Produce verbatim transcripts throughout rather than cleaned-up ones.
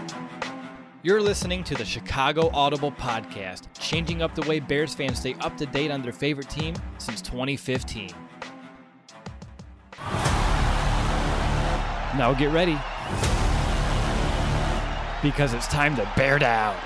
You're listening to the Chicago Audible Podcast, changing up the way Bears fans stay up to date on their favorite team since twenty fifteen. Now get ready, because it's time to bear down.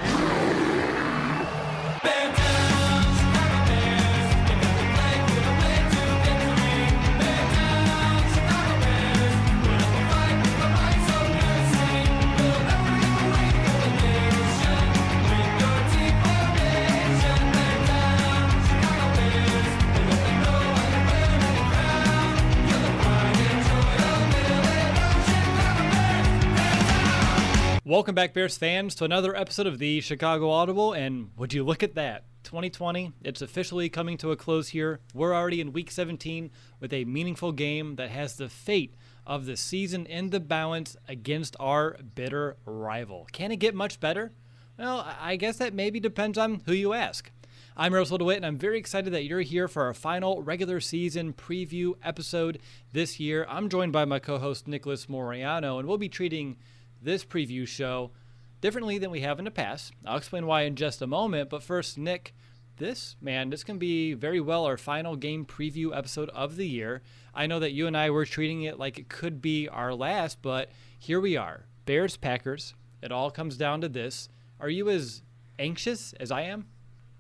Welcome back, Bears fans, to another episode of the Chicago Audible, and would you look at that? twenty twenty, it's officially coming to a close here. We're already in Week seventeen with a meaningful game that has the fate of the season in the balance against our bitter rival. Can it get much better? Well, I guess that maybe depends on who you ask. I'm Russell DeWitt, and I'm very excited that you're here for our final regular season preview episode this year. I'm joined by my co-host, Nicholas Moriano, and we'll be treating this preview show differently than we have in the past. I'll explain why in just a moment, but first, Nick, this, man, this can be very well our final game preview episode of the year. I know that you and I were treating it like it could be our last, but here we are. Bears, Packers. It all comes down to this. Are you as anxious as I am?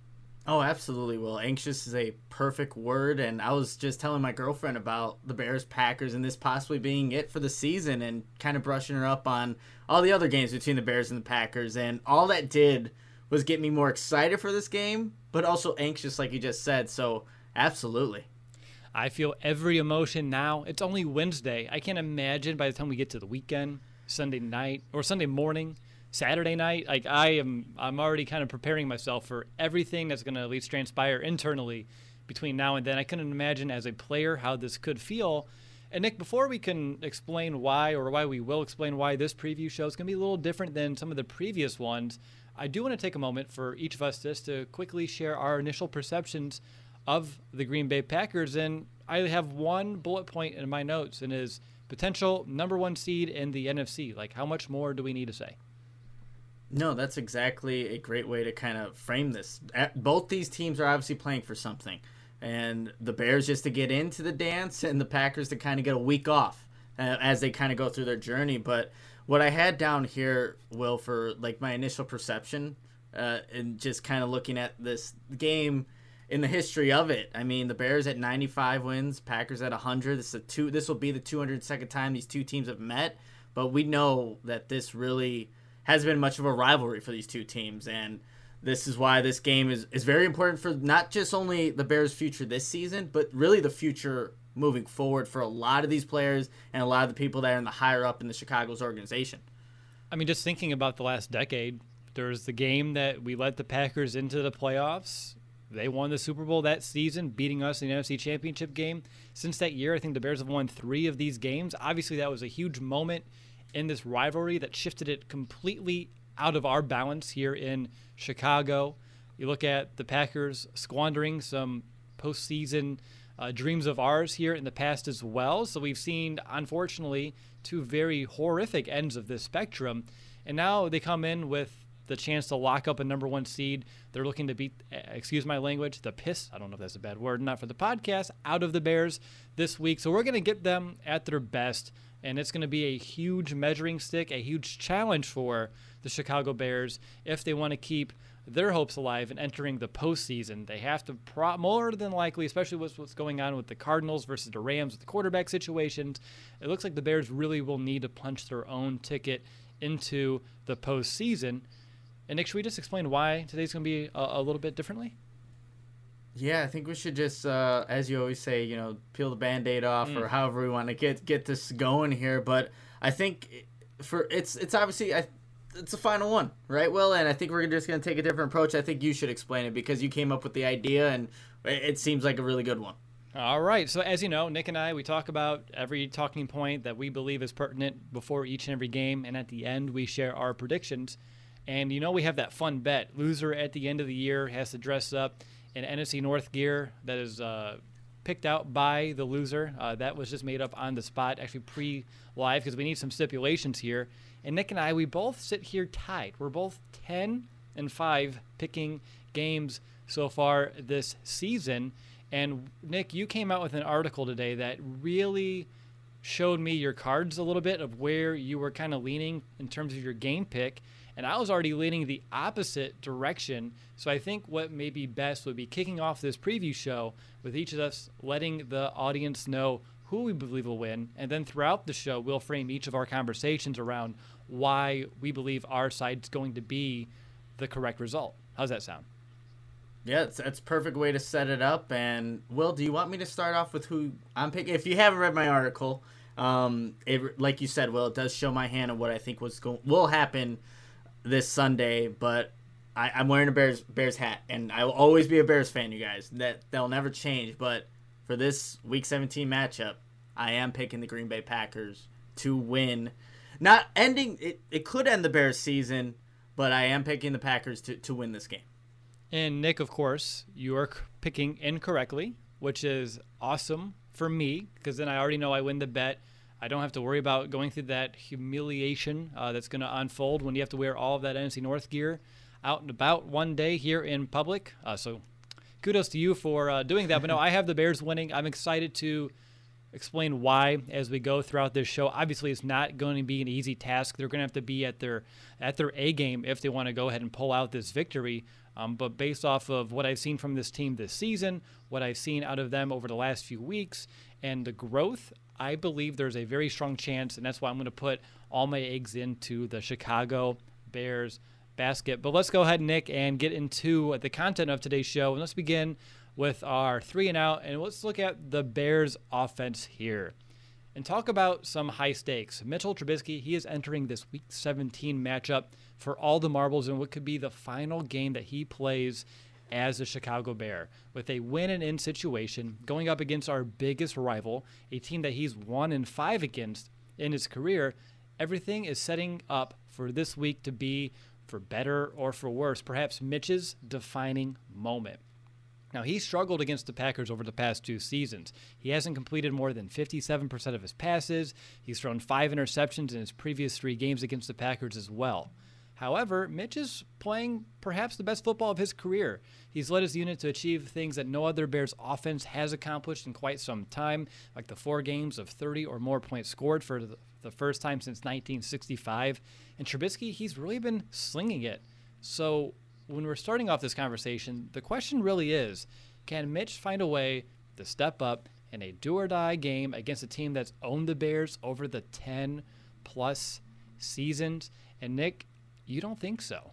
Oh, absolutely. Well, anxious is a perfect word, and I was just telling my girlfriend about the Bears Packers and this possibly being it for the season, and kind of brushing her up on all the other games between the Bears and the Packers, and all that did was get me more excited for this game, but also anxious, like you just said. So absolutely. I feel every emotion now. It's only Wednesday. I can't imagine by the time we get to the weekend, Sunday night or Sunday morning, Saturday night, like I am, I'm already kind of preparing myself for everything that's going to at least transpire internally between now and then. I couldn't imagine as a player how this could feel. And Nick, before we can explain why, or why we will explain why this preview show is going to be a little different than some of the previous ones, I do want to take a moment for each of us just to quickly share our initial perceptions of the Green Bay Packers. And I have one bullet point in my notes, and is potential number one seed in the N F C. Like, how much more do we need to say? No, that's exactly a great way to kind of frame this. Both these teams are obviously playing for something, and the Bears just to get into the dance, and the Packers to kind of get a week off uh, as they kind of go through their journey. But what I had down here, Will, for like my initial perception, uh, and just kind of looking at this game in the history of it. I mean, the Bears at ninety-five wins, Packers at one hundred. This is a two. This will be the two hundred second time these two teams have met. But we know that this really has been much of a rivalry for these two teams, and this is why this game is, is very important for not just only the Bears' future this season, but really the future moving forward for a lot of these players and a lot of the people that are in the higher up in the Chicago's organization. I mean, just thinking about the last decade, there's the game that we let the Packers into the playoffs. They won the Super Bowl that season, beating us in the N F C Championship game. Since that year, I think the Bears have won three of these games. Obviously, that was a huge moment in this rivalry that shifted it completely out of our balance here in Chicago. You look at the Packers squandering some postseason uh, dreams of ours here in the past as well. So we've seen, unfortunately, two very horrific ends of this spectrum. And now they come in with the chance to lock up a number one seed. They're looking to beat, excuse my language, the piss, I don't know if that's a bad word, not for the podcast, out of the Bears this week. So we're going to get them at their best. And it's going to be a huge measuring stick, a huge challenge for the Chicago Bears if they want to keep their hopes alive and entering the postseason. They have to, pro- more than likely, especially with what's going on with the Cardinals versus the Rams with the quarterback situations, it looks like the Bears really will need to punch their own ticket into the postseason. And Nick, should we just explain why today's going to be a, a little bit differently? Yeah, I think we should just, uh, as you always say, you know, peel the Band-Aid off, mm. or however we want to get get this going here. But I think for it's it's obviously I, it's a final one, right, Will? And I think we're just going to take a different approach. I think you should explain it because you came up with the idea, and it seems like a really good one. All right. So as you know, Nick and I, we talk about every talking point that we believe is pertinent before each and every game, and at the end we share our predictions. And you know we have that fun bet. Loser at the end of the year has to dress up in N F C North gear that is uh, picked out by the loser. Uh, that was just made up on the spot, actually pre-live, because we need some stipulations here. And Nick and I, we both sit here tied. We're both ten and five picking games so far this season. And Nick, you came out with an article today that really showed me your cards a little bit of where you were kind of leaning in terms of your game pick. And I was already leaning the opposite direction. So I think what may be best would be kicking off this preview show with each of us letting the audience know who we believe will win. And then throughout the show, we'll frame each of our conversations around why we believe our side's going to be the correct result. How's that sound? Yeah, it's, that's a perfect way to set it up. And Will, do you want me to start off with who I'm picking? If you haven't read my article, um, it, like you said, Will, it does show my hand of what I think was go- will happen this Sunday. But I, I'm wearing a Bears Bears hat, and I will always be a Bears fan, you guys. That that'll never change. But for this Week seventeen matchup, I am picking the Green Bay Packers to win. Not ending it. It could end the Bears season, but I am picking the Packers to, to win this game. And Nick, of course, you are picking incorrectly, which is awesome for me because then I already know I win the bet. I don't have to worry about going through that humiliation uh, that's going to unfold when you have to wear all of that N F C North gear out and about one day here in public. Uh, so kudos to you for uh, doing that. But no, I have the Bears winning. I'm excited to explain why as we go throughout this show. Obviously, it's not going to be an easy task. They're going to have to be at their at their A game if they want to go ahead and pull out this victory. Um, but based off of what I've seen from this team this season, what I've seen out of them over the last few weeks, and the growth, I believe there's a very strong chance, and that's why I'm going to put all my eggs into the Chicago Bears basket. But let's go ahead, Nick, and get into the content of today's show. And let's begin with our three and out, and let's look at the Bears offense here and talk about some high stakes. Mitchell Trubisky, he is entering this Week seventeen matchup for all the marbles in what could be the final game that he plays as a Chicago Bear, with a win and in situation going up against our biggest rival, a team that he's one and five against in his career. Everything is setting up for this week to be, for better or for worse, perhaps Mitch's defining moment. Now, he struggled against the Packers over the past two seasons. He hasn't completed more than fifty-seven percent of his passes. He's thrown five interceptions in his previous three games against the Packers as well. However, Mitch is playing perhaps the best football of his career. He's led his unit to achieve things that no other Bears offense has accomplished in quite some time, like the four games of thirty or more points scored for the first time since nineteen sixty-five. And Trubisky, he's really been slinging it. So when we're starting off this conversation, the question really is, can Mitch find a way to step up in a do-or-die game against a team that's owned the Bears over the ten-plus seasons? And Nick, you don't think so?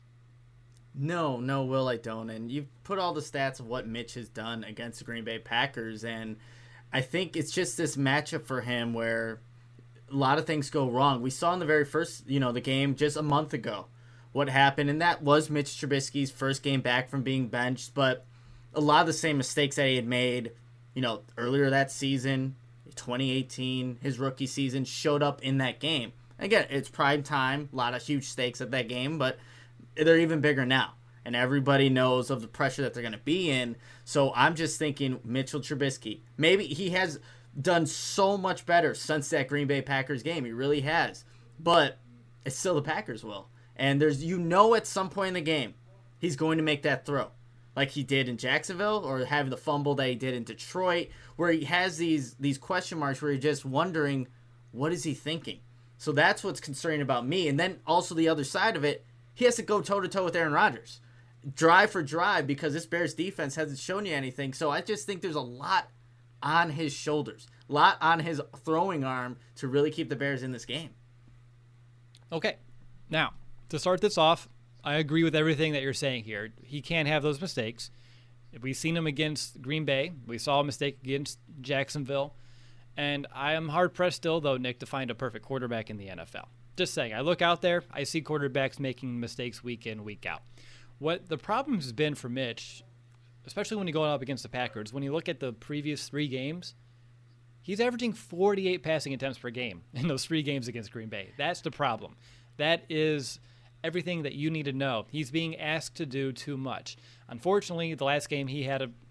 No, no, Will, I don't. And you've put all the stats of what Mitch has done against the Green Bay Packers, and I think it's just this matchup for him where a lot of things go wrong. We saw in the very first, you know, the game just a month ago what happened, and that was Mitch Trubisky's first game back from being benched, but a lot of the same mistakes that he had made, you know, earlier that season, twenty eighteen, his rookie season, showed up in that game. Again, it's prime time, a lot of huge stakes at that game, but they're even bigger now. And everybody knows of the pressure that they're going to be in. So I'm just thinking Mitchell Trubisky. Maybe he has done so much better since that Green Bay Packers game. He really has. But it's still the Packers, Will. And there's, you know, at some point in the game, he's going to make that throw. Like he did in Jacksonville, or having the fumble that he did in Detroit, where he has these these question marks where you're just wondering, what is he thinking? So that's what's concerning about me. And then also the other side of it, he has to go toe-to-toe with Aaron Rodgers. Drive for drive, because this Bears defense hasn't shown you anything. So I just think there's a lot on his shoulders. A lot on his throwing arm to really keep the Bears in this game. Okay. Now, to start this off, I agree with everything that you're saying here. He can't have those mistakes. We've seen him against Green Bay. We saw a mistake against Jacksonville. And I am hard-pressed still, though, Nick, to find a perfect quarterback in the N F L. Just saying, I look out there, I see quarterbacks making mistakes week in, week out. What the problem has been for Mitch, especially when you go up against the Packers, when you look at the previous three games, he's averaging forty-eight passing attempts per game in those three games against Green Bay. That's the problem. That is everything that you need to know. He's being asked to do too much. Unfortunately, the last game he had a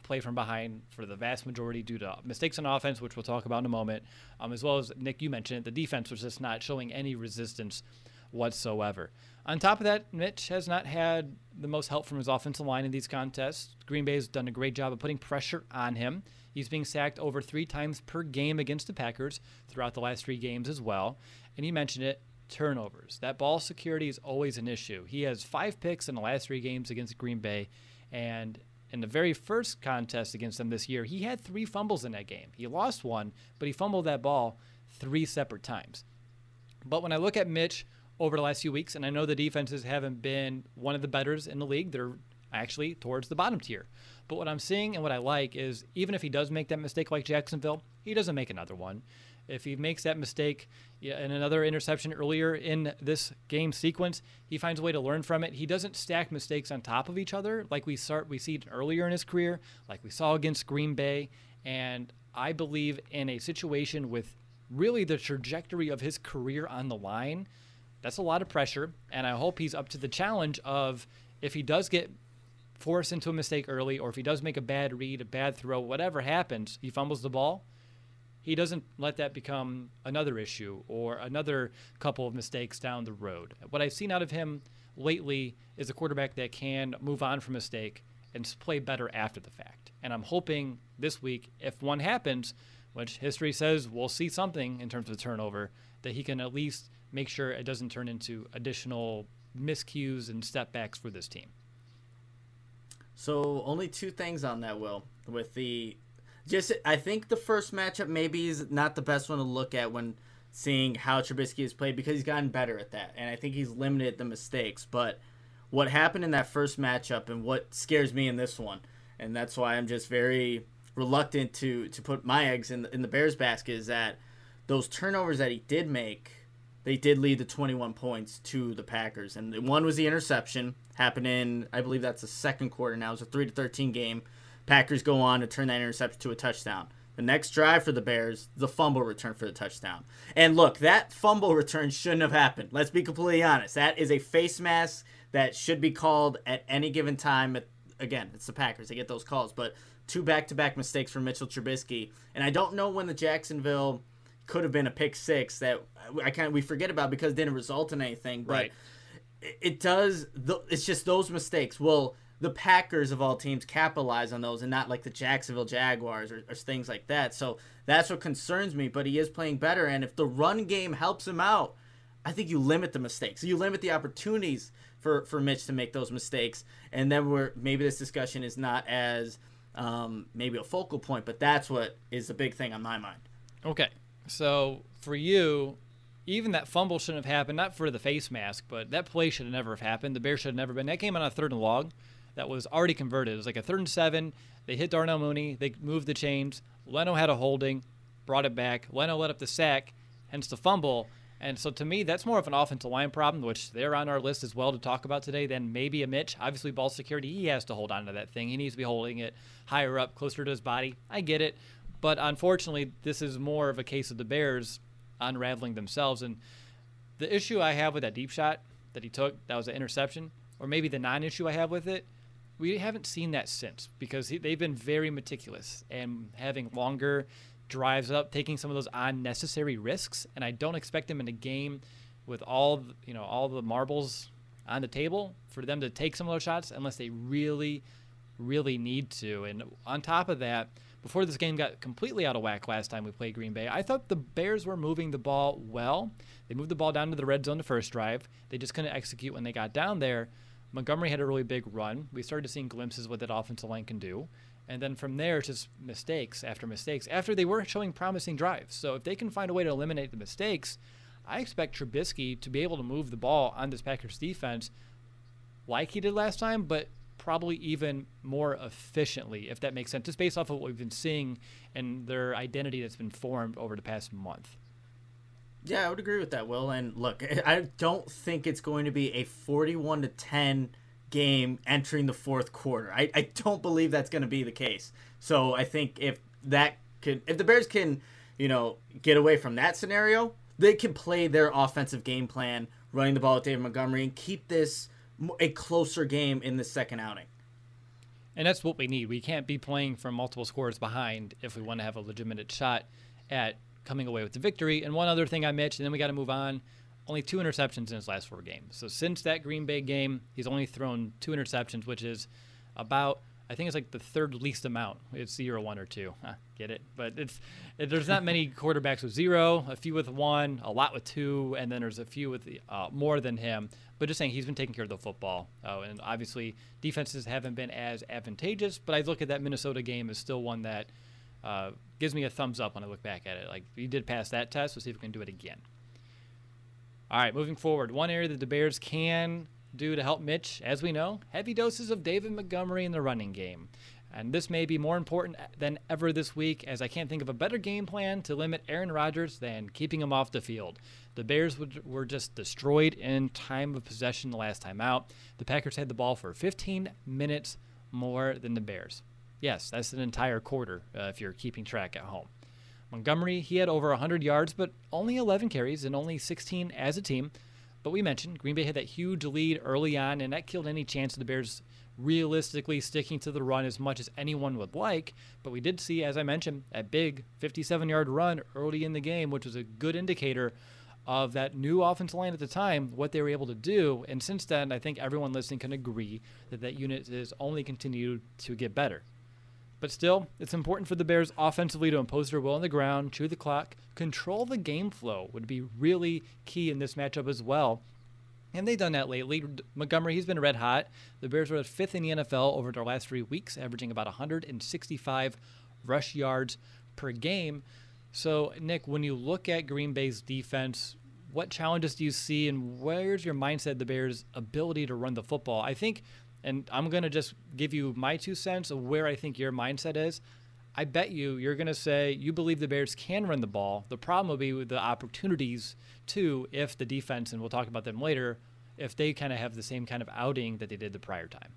play from behind for the vast majority due to mistakes on offense, which we'll talk about in a moment, um, as well as, Nick, you mentioned it, the defense was just not showing any resistance whatsoever. On top of that, Mitch has not had the most help from his offensive line in these contests. Green Bay has done a great job of putting pressure on him. He's being sacked over three times per game against the Packers throughout the last three games as well. And you mentioned it, turnovers. That ball security is always an issue. He has five picks in the last three games against Green Bay, and in the very first contest against them this year, he had three fumbles in that game. He lost one, but he fumbled that ball three separate times. But when I look at Mitch over the last few weeks, and I know the defenses haven't been one of the betters in the league, they're actually towards the bottom tier. But what I'm seeing and what I like is even if he does make that mistake like Jacksonville, he doesn't make another one. If he makes that mistake yeah, in another interception earlier in this game sequence, he finds a way to learn from it. He doesn't stack mistakes on top of each other like we start we see earlier in his career, like we saw against Green Bay. And I believe in a situation with really the trajectory of his career on the line, that's a lot of pressure. And I hope he's up to the challenge of if he does get forced into a mistake early, or if he does make a bad read, a bad throw, whatever happens, he fumbles the ball, he doesn't let that become another issue or another couple of mistakes down the road. What I've seen out of him lately is a quarterback that can move on from a mistake and play better after the fact. And I'm hoping this week, if one happens, which history says we'll see something in terms of turnover, that he can at least make sure it doesn't turn into additional miscues and step backs for this team. So only two things on that, Will. With the just, I think the first matchup maybe is not the best one to look at when seeing how Trubisky has played, because he's gotten better at that, and I think he's limited the mistakes. But what happened in that first matchup, and what scares me in this one, and that's why I'm just very reluctant to to put my eggs in the, in the Bears basket, is that those turnovers that he did make, they did lead to twenty-one points to the Packers. And one was the interception, happened in, I believe that's the second quarter now. It was a three to thirteen game. Packers go on to turn that interception to a touchdown. The next drive for the Bears, the fumble return for the touchdown. And look, that fumble return shouldn't have happened. Let's be completely honest. That is a face mask that should be called at any given time. Again, it's the Packers. They get those calls. But two back-to-back mistakes from Mitchell Trubisky. And I don't know when the Jacksonville could have been a pick six that I kind of, we forget about because it didn't result in anything. But right. it does. It's just those mistakes. Well, the Packers of all teams capitalize on those, and not like the Jacksonville Jaguars or, or things like that. So that's what concerns me. But he is playing better, and if the run game helps him out, I think you limit the mistakes. You limit the opportunities for, for Mitch to make those mistakes, and then we're maybe this discussion is not as um, maybe a focal point, but that's what is the big thing on my mind. Okay, so for you, even that fumble shouldn't have happened, not for the face mask, but that play should have never have happened. The Bears should have never been. That came on a third and long that was already converted. It was like a third and seven. They hit Darnell Mooney. They moved the chains. Leno had a holding, brought it back. Leno let up the sack, hence the fumble. And so to me, that's more of an offensive line problem, which they're on our list as well to talk about today, than maybe a Mitch. Obviously, ball security, he has to hold on to that thing. He needs to be holding it higher up, closer to his body. I get it. But unfortunately, this is more of a case of the Bears unraveling themselves. And the issue I have with that deep shot that he took, that was an interception, or maybe the non-issue I have with it, we haven't seen that since, because he, they've been very meticulous and having longer drives up, taking some of those unnecessary risks. And I don't expect them in a game with all, you know, all the marbles on the table for them to take some of those shots unless they really, really need to. And on top of that, before this game got completely out of whack last time we played Green Bay, I thought the Bears were moving the ball well. They moved the ball down to the red zone the first drive. They just couldn't execute when they got down there. Montgomery had a really big run. We started seeing glimpses of what that offensive line can do. And then from there, it's just mistakes after mistakes after they were showing promising drives. So if they can find a way to eliminate the mistakes, I expect Trubisky to be able to move the ball on this Packers defense like he did last time, but probably even more efficiently, if that makes sense, just based off of what we've been seeing and their identity that's been formed over the past month. Yeah, I would agree with that, Will. And look, I don't think it's going to be a forty-one to ten game entering the fourth quarter. I, I don't believe that's going to be the case. So I think if that could, if the Bears can, you know, get away from that scenario, they can play their offensive game plan, running the ball with David Montgomery, and keep this a closer game in the second outing. And that's what we need. We can't be playing from multiple scores behind if we want to have a legitimate shot at coming away with the victory. And one other thing I mentioned, and then we got to move on. Only two interceptions in his last four games. So since that Green Bay game, he's only thrown two interceptions, which is about, I think it's like the third least amount. It's zero, one, or two. Huh, get it? But it's it, there's not many quarterbacks with zero, a few with one, a lot with two, and then there's a few with uh, more than him. But just saying, he's been taking care of the football. Oh, and obviously, defenses haven't been as advantageous. But I look at that Minnesota game as still one that uh, gives me a thumbs up when I look back at it. Like, we did pass that test. We'll see if we can do it again. All right, moving forward. One area that the Bears can do to help Mitch, as we know, heavy doses of David Montgomery in the running game. And this may be more important than ever this week, as I can't think of a better game plan to limit Aaron Rodgers than keeping him off the field. The Bears were just destroyed in time of possession the last time out. The Packers had the ball for fifteen minutes more than the Bears. Yes, that's an entire quarter uh, if you're keeping track at home. Montgomery, he had over one hundred yards, but only eleven carries and only sixteen as a team. But we mentioned Green Bay had that huge lead early on, and that killed any chance of the Bears realistically sticking to the run as much as anyone would like. But we did see, as I mentioned, a big fifty-seven-yard run early in the game, which was a good indicator of that new offensive line at the time, what they were able to do. And since then, I think everyone listening can agree that that unit has only continued to get better. But still, it's important for the Bears offensively to impose their will on the ground, chew the clock, control the game flow would be really key in this matchup as well. And they've done that lately. Montgomery, he's been red hot. The Bears were fifth in the N F L over their last three weeks, averaging about one hundred sixty-five rush yards per game. So, Nick, when you look at Green Bay's defense, what challenges do you see, and where's your mindset, the Bears' ability to run the football? I think, and I'm going to just give you my two cents of where I think your mindset is. I bet you you're going to say you believe the Bears can run the ball. The problem will be with the opportunities, too, if the defense, and we'll talk about them later, if they kind of have the same kind of outing that they did the prior time.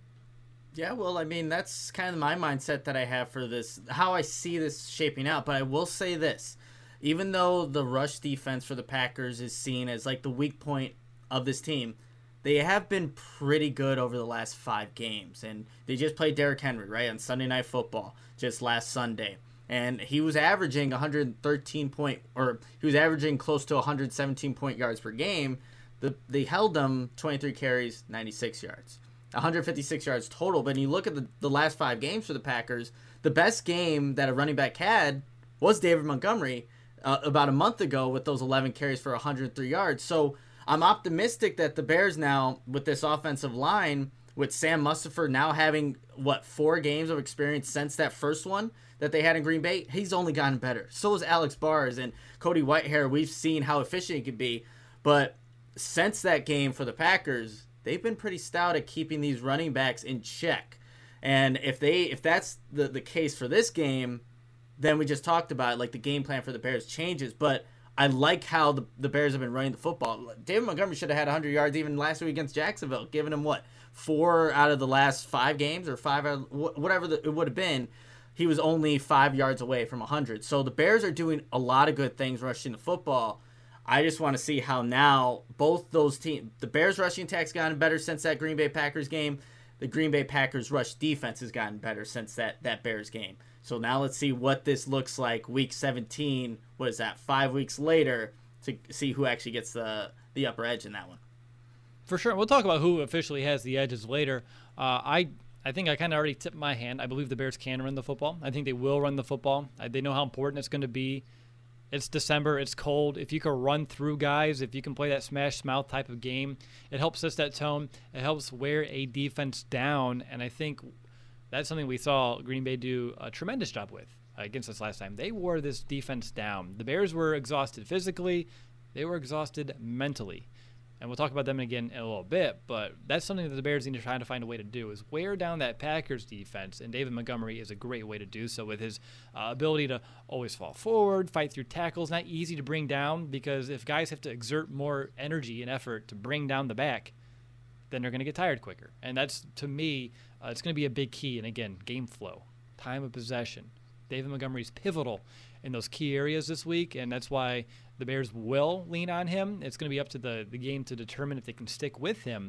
Yeah, well, I mean, that's kind of my mindset that I have for this, how I see this shaping out. But I will say this. Even though the rush defense for the Packers is seen as like the weak point of this team, they have been pretty good over the last five games. And they just played Derrick Henry, right, on Sunday Night Football just last Sunday. And he was averaging one hundred thirteen point, or he was averaging close to one hundred seventeen point yards per game. The, they held him twenty-three carries, ninety-six yards. one hundred fifty-six yards total. But when you look at the, the last five games for the Packers, the best game that a running back had was David Montgomery uh, about a month ago with those eleven carries for one hundred three yards. So I'm optimistic that the Bears now, with this offensive line, with Sam Mustipher now having, what, four games of experience since that first one that they had in Green Bay, he's only gotten better. So is Alex Bars and Cody Whitehair. We've seen how efficient he can be. But since that game for the Packers, they've been pretty stout at keeping these running backs in check. And if they if that's the, the case for this game, then we just talked about it, like the game plan for the Bears changes. But I like how the, the Bears have been running the football. David Montgomery should have had one hundred yards even last week against Jacksonville, giving him, what, four out of the last five games or five out of, whatever the, it would have been. He was only five yards away from one hundred. So the Bears are doing a lot of good things rushing the football. I just want to see how now both those teams, the Bears rushing attack's gotten better since that Green Bay Packers game. The Green Bay Packers rush defense has gotten better since that, that Bears game. So now let's see what this looks like week seventeen. What is that, five weeks later, to see who actually gets the, the upper edge in that one. For sure. We'll talk about who officially has the edges later. Uh, I I think I kind of already tipped my hand. I believe the Bears can run the football. I think they will run the football. I, they know how important it's going to be. It's December. It's cold. If you can run through guys, if you can play that smash mouth type of game, it helps set that tone. It helps wear a defense down, and I think that's something we saw Green Bay do a tremendous job with uh, against us last time. They wore this defense down. The Bears were exhausted physically. They were exhausted mentally. And we'll talk about them again in a little bit, but that's something that the Bears need to try to find a way to do, is wear down that Packers defense, and David Montgomery is a great way to do so with his uh, ability to always fall forward, fight through tackles. Not easy to bring down, because if guys have to exert more energy and effort to bring down the back, then they're going to get tired quicker. And that's, to me, uh, it's going to be a big key. And again, game flow, time of possession. David Montgomery's pivotal in those key areas this week, and that's why the Bears will lean on him. It's going to be up to the, the game to determine if they can stick with him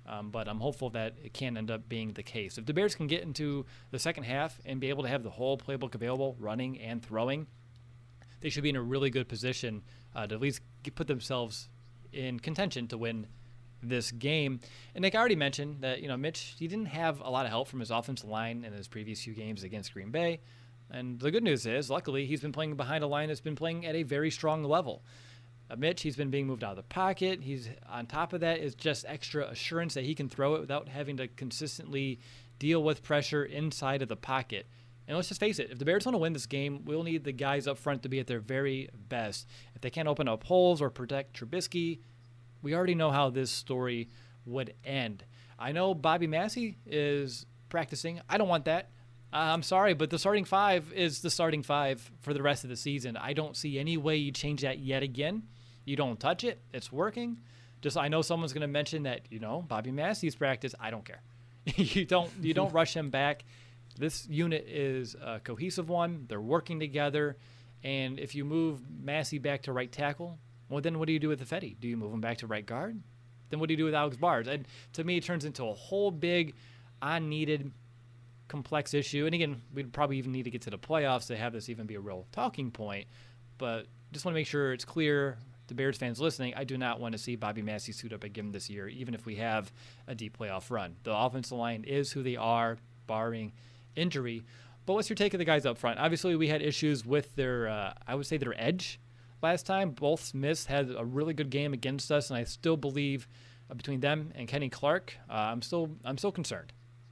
Um, but I'm hopeful that it can end up being the case. If the Bears can get into the second half and be able to have the whole playbook available, running and throwing, they should be in a really good position uh, to at least get, put themselves in contention to win this game. And Nick, I already mentioned that, you know, Mitch, he didn't have a lot of help from his offensive line in his previous few games against Green Bay. And the good news is, luckily, he's been playing behind a line that's been playing at a very strong level. Uh, Mitch, he's been being moved out of the pocket. He's on top of that is just extra assurance that he can throw it without having to consistently deal with pressure inside of the pocket. And let's just face it, if the Bears want to win this game, we'll need the guys up front to be at their very best. If they can't open up holes or protect Trubisky, we already know how this story would end. I know Bobby Massey is practicing. I don't want that. Uh, I'm sorry, but the starting five is the starting five for the rest of the season. I don't see any way you change that yet again. You don't touch it. It's working. Just I know someone's going to mention that, you know, Bobby Massey's practice. I don't care. you don't you don't rush him back. This unit is a cohesive one. They're working together. And if you move Massey back to right tackle, well, then what do you do with Ifedi? Do you move him back to right guard? Then what do you do with Alex Bars? And to me, it turns into a whole big, unneeded, complex issue. And again, we'd probably even need to get to the playoffs to have this even be a real talking point. But just want to make sure it's clear to Bears fans listening, I do not want to see Bobby Massey suit up again this year, even if we have a deep playoff run. The offensive line is who they are, barring injury. But what's your take of the guys up front? Obviously, we had issues with their, uh, I would say, their edge last time. Both Smiths had a really good game against us, and I still believe uh, between them and Kenny Clark, uh, I'm still, I'm still concerned.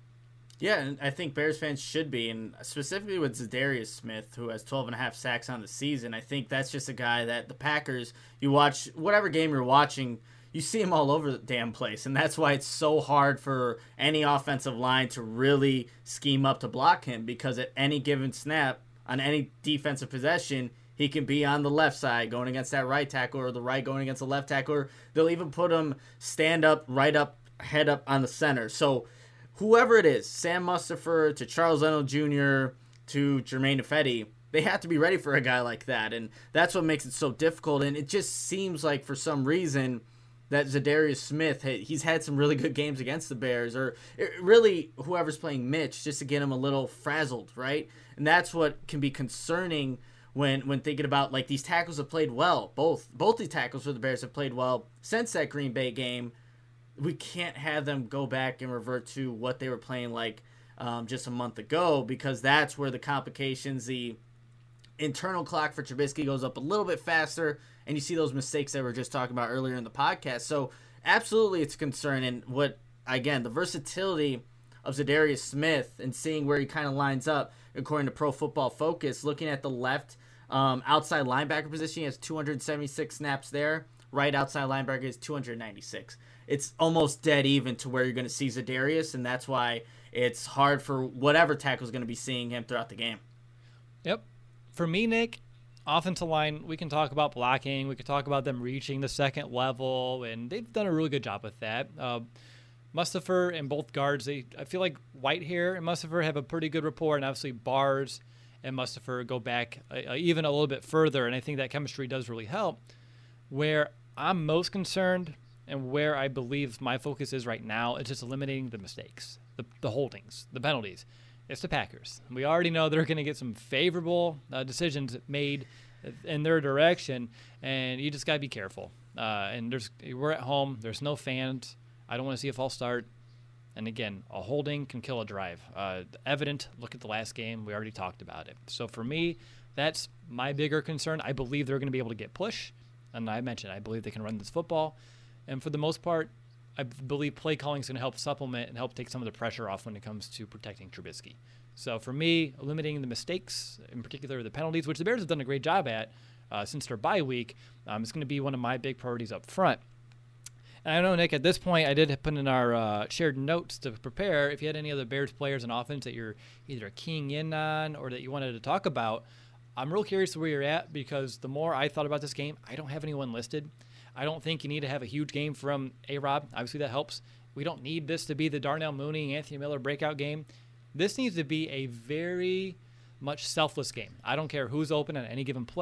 Yeah, and I think Bears fans should be, and specifically with Zadarius Smith, who has twelve and a half sacks on the season. I think that's just a guy that the Packers, you watch whatever game you're watching, you see him all over the damn place, and that's why it's so hard for any offensive line to really scheme up to block him, because at any given snap, on any defensive possession, he can be on the left side going against that right tackle, or the right going against the left tackle, or they'll even put him stand up, right up, head up on the center. So whoever it is, Sam Mustipher to Charles Leno Junior to Germain Ifedi, they have to be ready for a guy like that, and that's what makes it so difficult. And it just seems like for some reason that Zadarius Smith, he's had some really good games against the Bears, or really whoever's playing Mitch, just to get him a little frazzled, right? And that's what can be concerning when when thinking about, like, these tackles have played well. Both both these tackles for the Bears have played well since that Green Bay game. We can't have them go back and revert to what they were playing like um, just a month ago, because that's where the complications, the internal clock for Trubisky goes up a little bit faster, and you see those mistakes that we were just talking about earlier in the podcast. So absolutely it's a concern. And what, again, the versatility of Zadarius Smith and seeing where he kind of lines up, according to Pro Football Focus, looking at the left um, outside linebacker position, he has two hundred seventy-six snaps there. Right outside linebacker is two hundred ninety-six. It's almost dead even to where you're going to see Zadarius, and that's why it's hard for whatever tackle is going to be seeing him throughout the game. Yep. For me, Nick, offensive line, we can talk about blocking. We can talk about them reaching the second level, and they've done a really good job with that. Uh, Mustipher and both guards, they I feel like Whitehair and Mustipher have a pretty good rapport, and obviously Bars and Mustipher go back uh, even a little bit further, and I think that chemistry does really help. Where I'm most concerned and where I believe my focus is right now is just eliminating the mistakes, the, the holdings, the penalties. It's the Packers. We already know they're going to get some favorable uh, decisions made in their direction, and you just got to be careful. Uh, and there's we're at home. There's no fans. I don't want to see a false start. And again, a holding can kill a drive. Uh, evident, look at the last game. We already talked about it. So for me, that's my bigger concern. I believe they're going to be able to get push. And I mentioned, I believe they can run this football. And for the most part, I believe play calling is going to help supplement and help take some of the pressure off when it comes to protecting Trubisky. So for me, eliminating the mistakes, in particular the penalties, which the Bears have done a great job at uh, since their bye week, um, is going to be one of my big priorities up front. And I know, Nick, at this point, I did put in our uh, shared notes to prepare. If you had any other Bears players on offense that you're either keying in on or that you wanted to talk about, I'm real curious where you're at, because the more I thought about this game, I don't have anyone listed. I don't think you need to have a huge game from A-Rob. Obviously, that helps. We don't need this to be the Darnell Mooney, Anthony Miller breakout game. This needs to be a very much selfless game. I don't care who's open on any given play.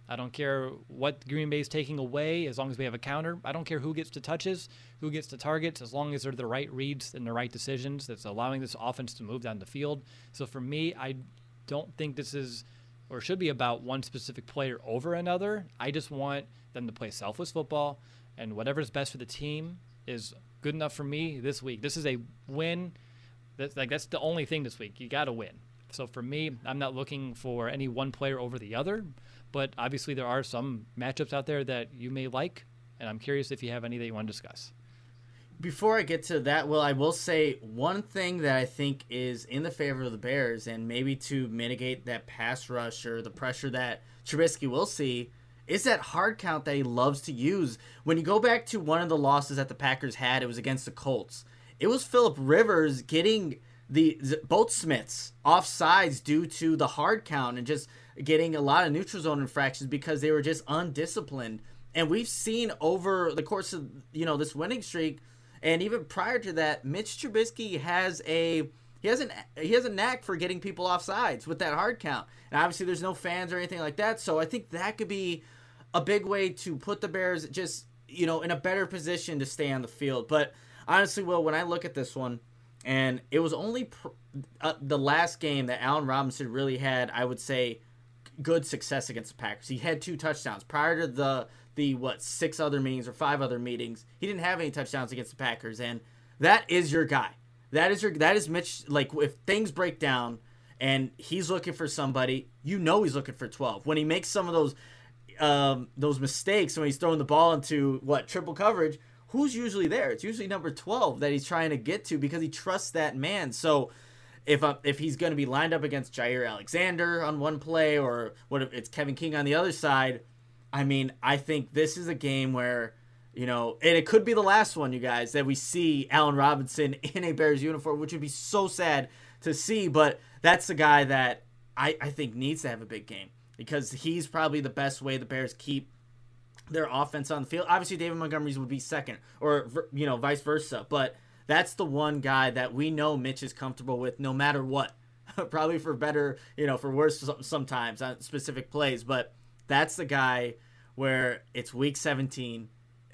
I don't care what Green Bay's taking away as long as we have a counter. I don't care who gets to touches, who gets to targets, as long as they're the right reads and the right decisions that's allowing this offense to move down the field. So for me, I don't think this is or should be about one specific player over another. I just want them to play selfless football, and whatever's best for the team is good enough for me this week. This is a win. That's like that's the only thing this week. You got to win. So for me, I'm not looking for any one player over the other, but obviously there are some matchups out there that you may like, and I'm curious if you have any that you want to discuss. Before I get to that, well, I will say one thing that I think is in the favor of the Bears, and maybe to mitigate that pass rush or the pressure that Trubisky will see, is that hard count that he loves to use. When you go back to one of the losses that the Packers had, it was against the Colts. It was Phillip Rivers getting the both Smiths off sides due to the hard count and just getting a lot of neutral zone infractions because they were just undisciplined. And we've seen over the course of, you know, this winning streak, and even prior to that, Mitch Trubisky has a he has an he has a knack for getting people off sides with that hard count. And obviously there's no fans or anything like that, so I think that could be a big way to put the Bears just, you know, in a better position to stay on the field. But honestly, Will, when I look at this one, and it was only pr- uh, the last game that Allen Robinson really had, I would say, good success against the Packers. He had two touchdowns. Prior to the, the what, six other meetings or five other meetings, he didn't have any touchdowns against the Packers, and that is your guy. That is your that is Mitch. Like, if things break down and he's looking for somebody, you know he's looking for twelve. When he makes some of those um, those mistakes, when he's throwing the ball into, what, triple coverage, who's usually there? It's usually number twelve that he's trying to get to because he trusts that man. So if uh, if he's going to be lined up against Jair Alexander on one play, or what if it's Kevin King on the other side, I mean, I think this is a game where, you know, and it could be the last one, you guys, that we see Allen Robinson in a Bears uniform, which would be so sad to see. But that's the guy that I, I think needs to have a big game because he's probably the best way the Bears keep their offense on the field. Obviously, David Montgomery's would be second, or, you know, vice versa. But that's the one guy that we know Mitch is comfortable with no matter what. Probably for better, you know, for worse sometimes on specific plays. But that's the guy where it's week seventeen.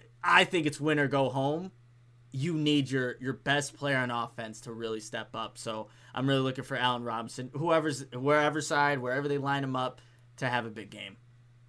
I think it's win or go home. You need your, your best player on offense to really step up. So I'm really looking for Allen Robinson, whoever's wherever side, wherever they line him up, to have a big game.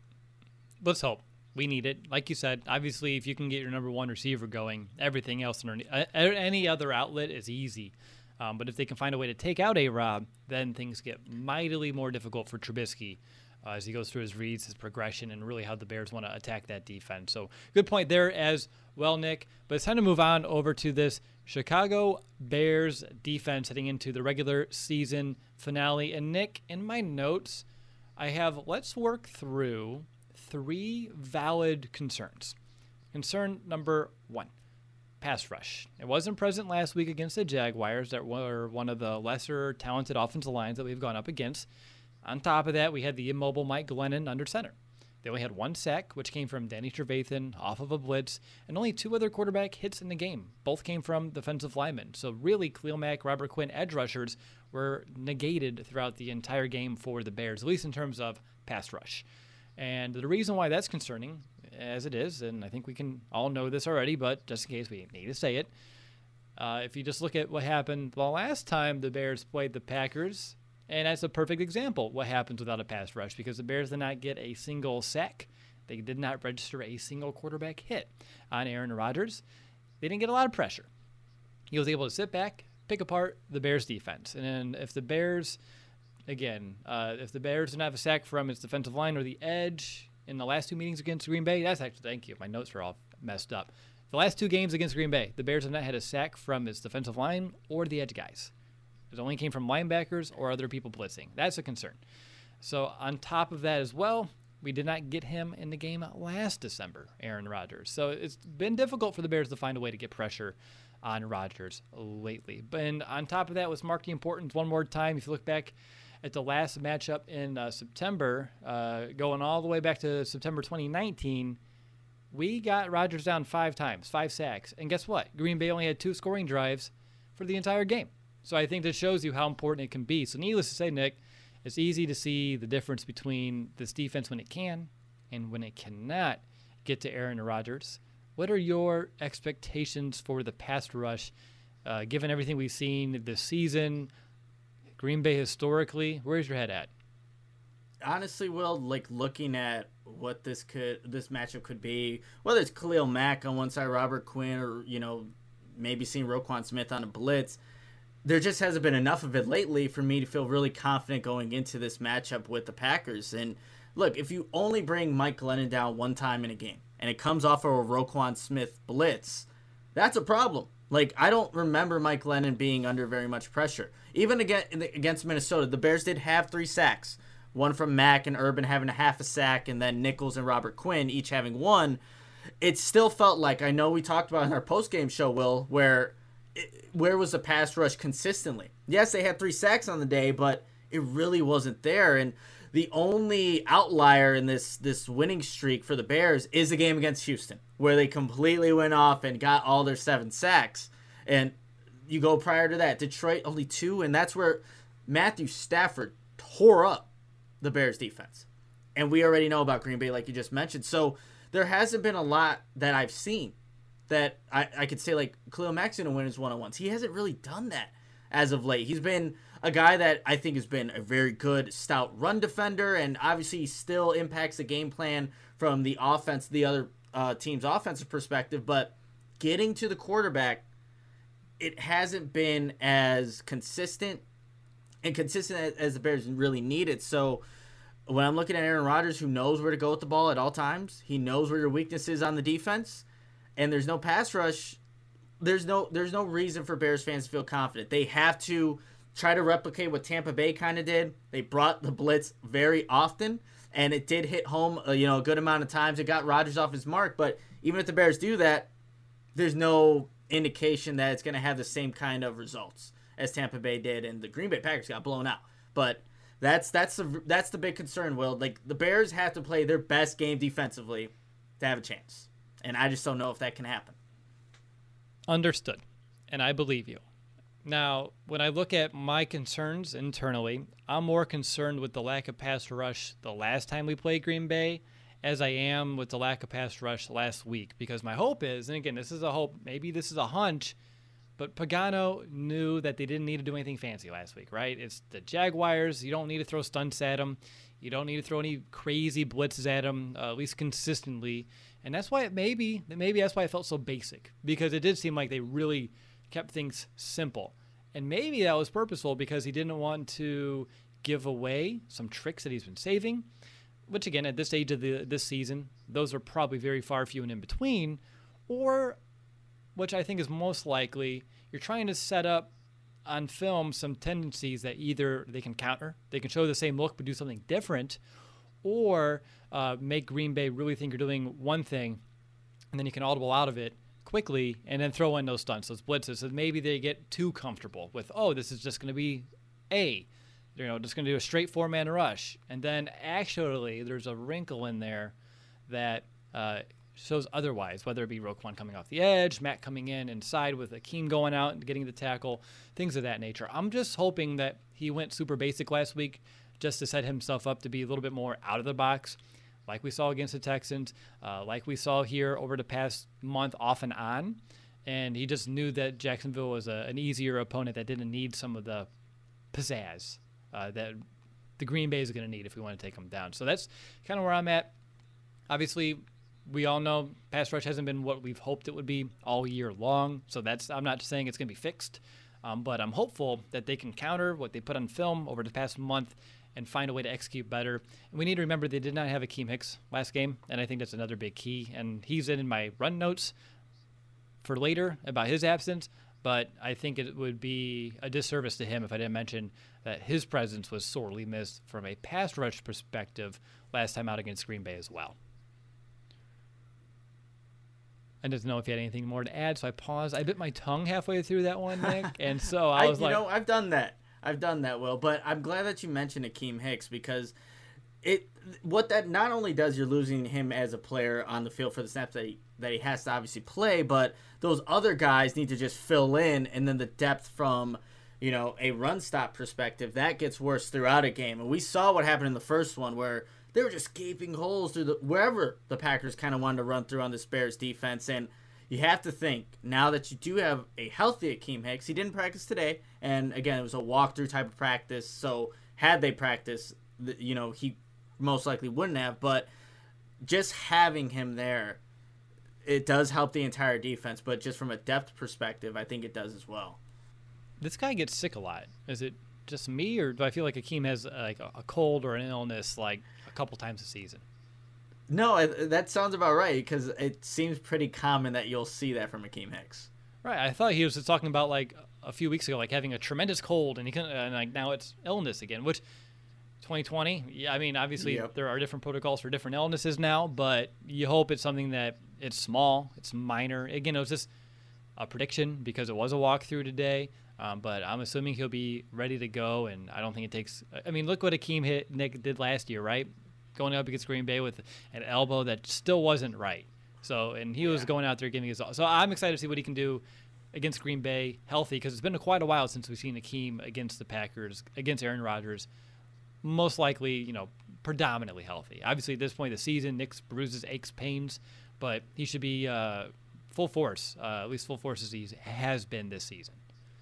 Let's hope. We need it. Like you said, obviously, if you can get your number one receiver going, everything else, any other outlet is easy. Um, but if they can find a way to take out A-Rob, then things get mightily more difficult for Trubisky uh, as he goes through his reads, his progression, and really how the Bears want to attack that defense. So good point there as well, Nick. But it's time to move on over to this Chicago Bears defense heading into the regular season finale. And Nick, in my notes, I have let's work through three valid concerns. Concern number one, pass rush. It wasn't present last week against the Jaguars that were one of the lesser talented offensive lines that we've gone up against. On top of that, we had the immobile Mike Glennon under center. They only had one sack, which came from Danny Trevathan off of a blitz, and only two other quarterback hits in the game. Both came from defensive linemen. So really, Khalil Mack, Robert Quinn, edge rushers were negated throughout the entire game for the Bears, at least in terms of pass rush. And the reason why that's concerning, as it is, and I think we can all know this already, but just in case we need to say it, uh, if you just look at what happened the last time the Bears played the Packers, and that's a perfect example what happens without a pass rush, because the Bears did not get a single sack. They did not register a single quarterback hit on Aaron Rodgers. They didn't get a lot of pressure. He was able to sit back, pick apart the Bears defense. And then if the Bears... Again, uh, if the Bears didn't have a sack from its defensive line or the edge in the last two meetings against Green Bay, that's actually, thank you, my notes are all messed up. The last two games against Green Bay, the Bears have not had a sack from its defensive line or the edge guys. It only came from linebackers or other people blitzing. That's a concern. So on top of that as well, we did not get him in the game last December, Aaron Rodgers. So it's been difficult for the Bears to find a way to get pressure on Rodgers lately. But and on top of that, let's mark the importance one more time. If you look back at the last matchup in uh, September, uh, going all the way back to September twenty nineteen, we got Rodgers down five times, five sacks. And guess what? Green Bay only had two scoring drives for the entire game. So I think that shows you how important it can be. So needless to say, Nick, it's easy to see the difference between this defense when it can and when it cannot get to Aaron Rodgers, what are your expectations for the pass rush, uh, given everything we've seen this season, Green Bay historically? Where's your head at? Honestly, Will, like looking at what this could, this matchup could be, whether it's Khalil Mack on one side, Robert Quinn, or you know, maybe seeing Roquan Smith on a blitz, there just hasn't been enough of it lately for me to feel really confident going into this matchup with the Packers. And look, if you only bring Mike Glennon down one time in a game, and it comes off of a Roquan Smith blitz, that's a problem. Like, I don't remember Mike Glennon being under very much pressure. Even against Minnesota, the Bears did have three sacks. One from Mack and Urban having a half a sack, and then Nichols and Robert Quinn each having one. It still felt like, I know we talked about in our post-game show, Will, where it, where was the pass rush consistently? Yes, they had three sacks on the day, but it really wasn't there. And the only outlier in this this winning streak for the Bears is the game against Houston, where they completely went off and got all their seven sacks. And you go prior to that, Detroit only two, and that's where Matthew Stafford tore up the Bears defense. And we already know about Green Bay, like you just mentioned. So there hasn't been a lot that I've seen that I, I could say, like, Khalil Mack's going to win his one-on-ones. He hasn't really done that as of late. He's been a guy that I think has been a very good, stout run defender, and obviously he still impacts the game plan from the offense, the other uh, team's offensive perspective, but getting to the quarterback, it hasn't been as consistent and consistent as the Bears really need it. So when I'm looking at Aaron Rodgers, who knows where to go with the ball at all times, he knows where your weakness is on the defense, and there's no pass rush, there's no there's no reason for Bears fans to feel confident. They have to try to replicate what Tampa Bay kind of did. They brought the blitz very often, and it did hit home uh, you know, a good amount of times. It got Rodgers off his mark, but even if the Bears do that, there's no indication that it's going to have the same kind of results as Tampa Bay did, and the Green Bay Packers got blown out. But that's that's the that's the big concern, Will. Like, the Bears have to play their best game defensively to have a chance, and I just don't know if that can happen. Understood, and I believe you. Now, when I look at my concerns internally, I'm more concerned with the lack of pass rush the last time we played Green Bay as I am with the lack of pass rush last week, because my hope is, and again, this is a hope, maybe this is a hunch, but Pagano knew that they didn't need to do anything fancy last week, right? It's the Jaguars. You don't need to throw stunts at them. You don't need to throw any crazy blitzes at them, uh, at least consistently. And that's why it maybe, maybe that's why it felt so basic, because it did seem like they really kept things simple. And maybe that was purposeful because he didn't want to give away some tricks that he's been saving, which, again, at this stage of the this season, those are probably very far few and in between, or, which I think is most likely, you're trying to set up on film some tendencies that either they can counter, they can show the same look but do something different, or uh, make Green Bay really think you're doing one thing, and then you can audible out of it quickly and then throw in those stunts, those blitzes. So maybe they get too comfortable with, oh, this is just going to be A, you know, just going to do a straight four-man rush. And then actually there's a wrinkle in there that uh, shows otherwise, whether it be Roquan coming off the edge, Matt coming in inside with Akeem going out and getting the tackle, things of that nature. I'm just hoping that he went super basic last week just to set himself up to be a little bit more out of the box, like we saw against the Texans, uh, like we saw here over the past month off and on. And he just knew that Jacksonville was a, an easier opponent that didn't need some of the pizzazz uh, that the Green Bay is going to need if we want to take them down. So that's kind of where I'm at. Obviously, we all know pass rush hasn't been what we've hoped it would be all year long. So that's, I'm not saying it's going to be fixed, um, but I'm hopeful that they can counter what they put on film over the past month and find a way to execute better. And we need to remember they did not have Akeem Hicks last game, and I think that's another big key. And he's in my run notes for later about his absence, but I think it would be a disservice to him if I didn't mention that his presence was sorely missed from a pass rush perspective last time out against Green Bay as well. I didn't know if you had anything more to add, so I paused. I bit my tongue halfway through that one, Nick, and so I was I, you like... You know, I've done that. I've done that, Will, but I'm glad that you mentioned Akeem Hicks, because it what that not only does, you're losing him as a player on the field for the snaps that he, that he has to obviously play, but those other guys need to just fill in, and then the depth from, you know, a run stop perspective, that gets worse throughout a game. And we saw what happened in the first one where They were just gaping holes through the wherever the Packers kind of wanted to run through on this Bears defense. And you have to think, now that you do have a healthy Akeem Hicks, he didn't practice today. And again, it was a walkthrough type of practice. So had they practiced, you know, he most likely wouldn't have. But just having him there, it does help the entire defense. But just from a depth perspective, I think it does as well. This guy gets sick a lot. Is it just me, or do I feel like Akeem has uh, like a, a cold or an illness like a couple times a season? No, that sounds about right, because it seems pretty common that you'll see that from Akeem Hicks. Right. I thought he was just talking about like a few weeks ago, like having a tremendous cold, and he can, and like now it's illness again. Which twenty twenty, yeah, I mean, obviously yep. there are different protocols for different illnesses now, but you hope it's something that it's small, it's minor. Again, it was just a prediction because it was a walkthrough today. Um, but I'm assuming he'll be ready to go, and I don't think it takes. I mean, look what Akeem hit Nick did last year, right? Going up against Green Bay with an elbow that still wasn't right. So, and he was yeah. going out there giving his all. So I'm excited to see what he can do against Green Bay healthy, because it's been quite a while since we've seen Akeem against the Packers, against Aaron Rodgers, most likely, you know, predominantly healthy. Obviously, at this point of the season, Nick's bruises, aches, pains, but he should be uh, full force, uh, at least full force as he has been this season.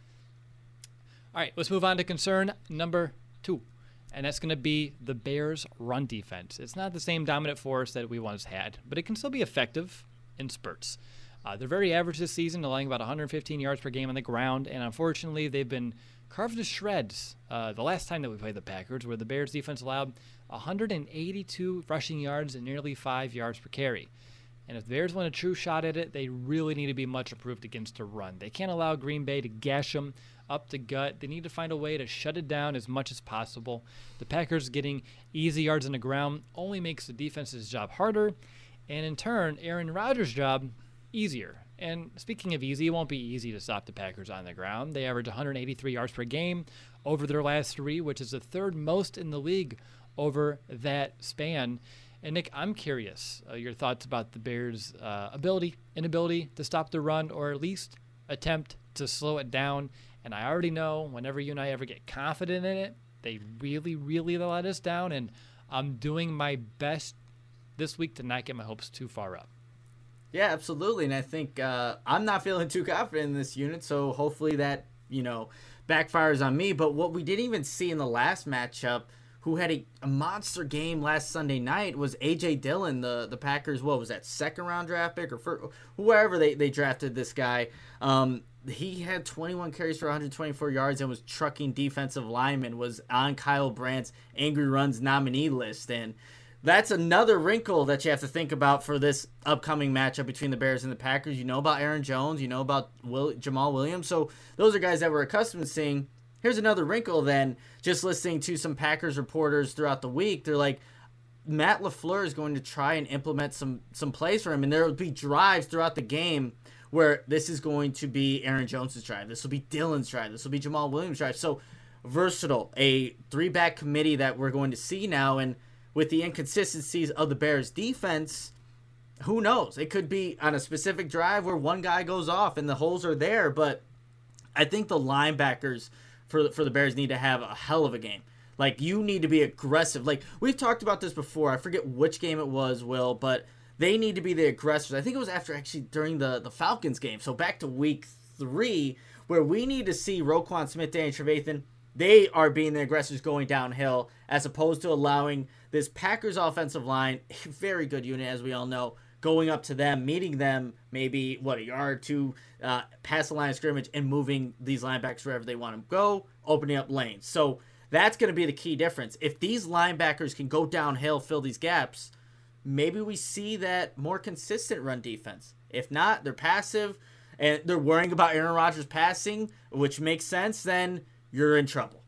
All right, let's move on to concern number two, and that's going to be the Bears' run defense. It's not the same dominant force that we once had, but it can still be effective in spurts. Uh, they're very average this season, allowing about one hundred fifteen yards per game on the ground, and unfortunately, they've been carved to shreds uh, the last time that we played the Packers, where the Bears' defense allowed one hundred eighty-two rushing yards and nearly five yards per carry. And if the Bears want a true shot at it, they really need to be much improved against the run. They can't allow Green Bay to gash them up the gut. They need to find a way to shut it down as much as possible. The Packers getting easy yards on the ground only makes the defense's job harder, and in turn, Aaron Rodgers' job easier. And speaking of easy, it won't be easy to stop the Packers on the ground. They average one hundred eighty-three yards per game over their last three, which is the third most in the league over that span. And Nick, I'm curious uh, your thoughts about the Bears' uh, ability, inability to stop the run, or at least attempt to slow it down. And I already know whenever you and I ever get confident in it, they really, really let us down. And I'm doing my best this week to not get my hopes too far up. Yeah, absolutely. And I think uh, I'm not feeling too confident in this unit, so hopefully that, you know, backfires on me. But what we didn't even see in the last matchup, who had a, a monster game last Sunday night, was A J Dillon, the, the Packers, what was that, second round draft pick, or for, whoever they, they drafted this guy. Um, he had twenty-one carries for one hundred twenty-four yards and was trucking defensive linemen, was on Kyle Brandt's Angry Runs nominee list. And that's another wrinkle that you have to think about for this upcoming matchup between the Bears and the Packers. You know about Aaron Jones, you know about Will, Jamal Williams. So those are guys that we're accustomed to seeing. Here's another wrinkle then, just listening to some Packers reporters throughout the week. They're like, Matt LaFleur is going to try and implement some some plays for him, and there will be drives throughout the game where this is going to be Aaron Jones' drive. This will be Dillon's drive. This will be Jamal Williams' drive. So versatile, a three-back committee that we're going to see now, and with the inconsistencies of the Bears' defense, who knows? It could be on a specific drive where one guy goes off and the holes are there, but I think the linebackers for for the Bears need to have a hell of a game. Like, you need to be aggressive. Like, we've talked about this before. I forget which game it was, Will, but they need to be the aggressors. I think it was after actually during the, the Falcons game. So back to week three, where we need to see Roquan Smith, Danny Trevathan, they are being the aggressors going downhill, as opposed to allowing this Packers offensive line, a very good unit, as we all know, going up to them, meeting them maybe, what, a yard or two uh, past the line of scrimmage, and moving these linebackers wherever they want them to go, opening up lanes. So that's going to be the key difference. If these linebackers can go downhill, fill these gaps, maybe we see that more consistent run defense. If not, they're passive, and they're worrying about Aaron Rodgers passing, which makes sense, then you're in trouble.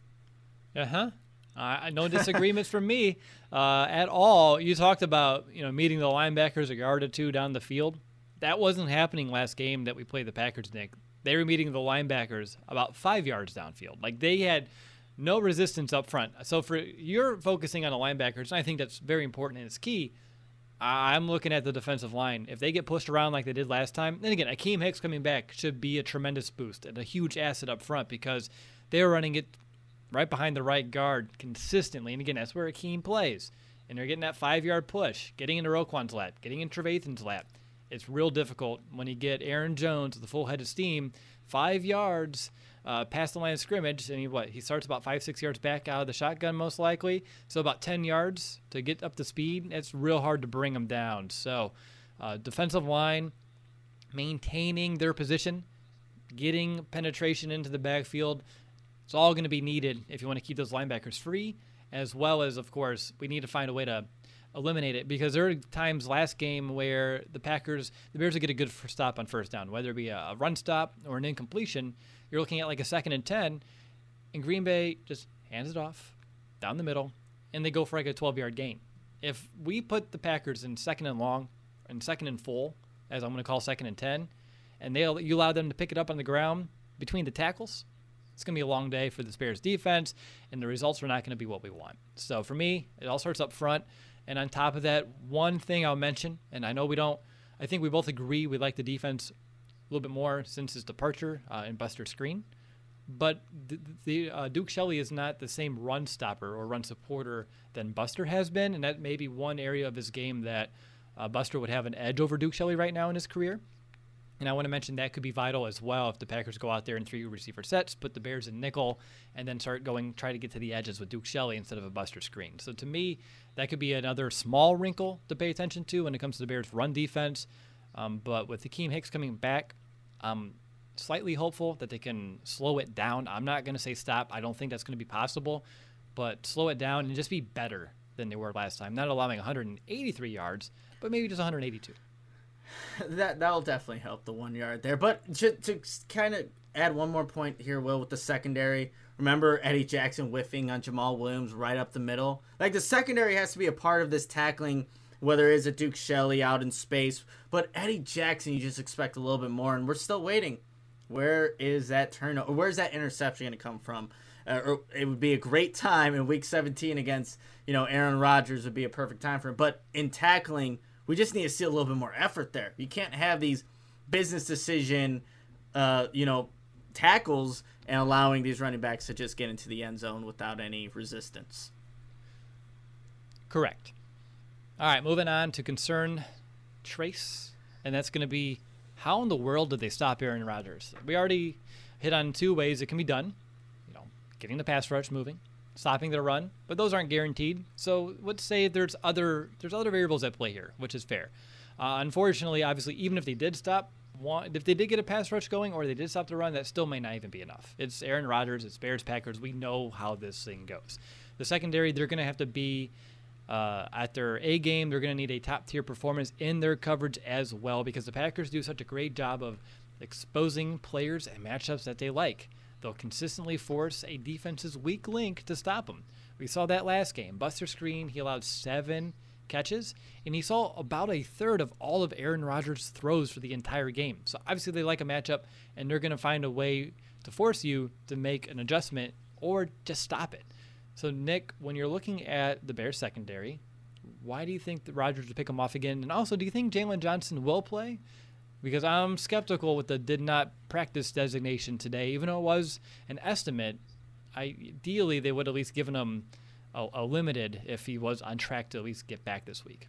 Uh-huh. Uh, no disagreements from me uh, at all. You talked about, you know, meeting the linebackers a yard or two down the field. That wasn't happening last game that we played the Packers, Nick. They were meeting the linebackers about five yards downfield. Like, they had no resistance up front. So for you're focusing on the linebackers, and I think that's very important and it's key. I'm looking at the defensive line. If they get pushed around like they did last time, then again, Akeem Hicks coming back should be a tremendous boost and a huge asset up front, because they're running it right behind the right guard consistently. And again, that's where Akeem plays. and they're getting that five-yard push, getting into Roquan's lap, getting in Trevathan's lap. It's real difficult when you get Aaron Jones with a full head of steam, five yards uh, past the line of scrimmage, and he, what, he starts about five, six yards back out of the shotgun most likely, so about ten yards to get up to speed. It's real hard to bring him down. So uh, defensive line, maintaining their position, getting penetration into the backfield, it's all going to be needed if you want to keep those linebackers free, as well as, of course, we need to find a way to eliminate it, because there are times last game where the Packers, the Bears would get a good stop on first down, whether it be a run stop or an incompletion. You're looking at like a second and ten, and Green Bay just hands it off down the middle, and they go for like a twelve-yard gain. If we put the Packers in second and long, and second and full, as I'm going to call second and ten, and they you allow them to pick it up on the ground between the tackles, it's going to be a long day for the Bears defense, and the results are not going to be what we want. So for me, it all starts up front. And on top of that, one thing I'll mention, and I know we don't, I think we both agree we like the defense a little bit more since his departure uh, in Buster Skrine. But the, the uh, Duke Shelley is not the same run stopper or run supporter than Buster has been, and that may be one area of his game that uh, Buster would have an edge over Duke Shelley right now in his career. And I want to mention that could be vital as well if the Packers go out there in three receiver sets, put the Bears in nickel, and then start going, try to get to the edges with Duke Shelley instead of a Buster Skrine. So to me, that could be another small wrinkle to pay attention to when it comes to the Bears' run defense. Um, but with Akeem Hicks coming back, I'm slightly hopeful that they can slow it down. I'm not going to say stop. I don't think that's going to be possible, but slow it down and just be better than they were last time. Not allowing one hundred eighty-three yards, but maybe just one hundred eighty-two. That that'll definitely help the one yard there. But to, to kind of add one more point here, Will, with the secondary. Remember Eddie Jackson whiffing on Jamal Williams right up the middle? Like, the secondary has to be a part of this tackling, whether it is a Duke Shelley out in space. But Eddie Jackson, you just expect a little bit more, and we're still waiting. Where is that turnover? Where's that interception going to come from? Uh, or it would be a great time in Week seventeen against, you know, Aaron Rodgers would be a perfect time for him. But in tackling, we just need to see a little bit more effort there. You can't have these business decision, uh, you know, tackles and allowing these running backs to just get into the end zone without any resistance. Correct. All right, moving on to concern trace, and that's going to be how in the world did they stop Aaron Rodgers? We already hit on two ways it can be done. You know, getting the pass rush moving, stopping the run, but those aren't guaranteed. So let's say there's other there's other variables at play here, which is fair. Uh, unfortunately, obviously, even if they did stop, if they did get a pass rush going or they did stop the run, that still may not even be enough. It's Aaron Rodgers, it's Bears, Packers. We know how this thing goes. The secondary, they're going to have to be uh, at their A game. They're going to need a top-tier performance in their coverage as well, because the Packers do such a great job of exposing players and matchups that they like. They'll consistently force a defense's weak link to stop them. We saw that last game. Buster Skrine, he allowed seven catches, and he saw about a third of all of Aaron Rodgers' throws for the entire game. So obviously they like a matchup, and they're going to find a way to force you to make an adjustment or just stop it. So, Nick, when you're looking at the Bears secondary, why do you think that Rodgers would pick him off again? And also, do you think Jalen Johnson will play? Because I'm skeptical with the did not practice designation today. Even though it was an estimate, ideally they would at least given him a, a limited if he was on track to at least get back this week.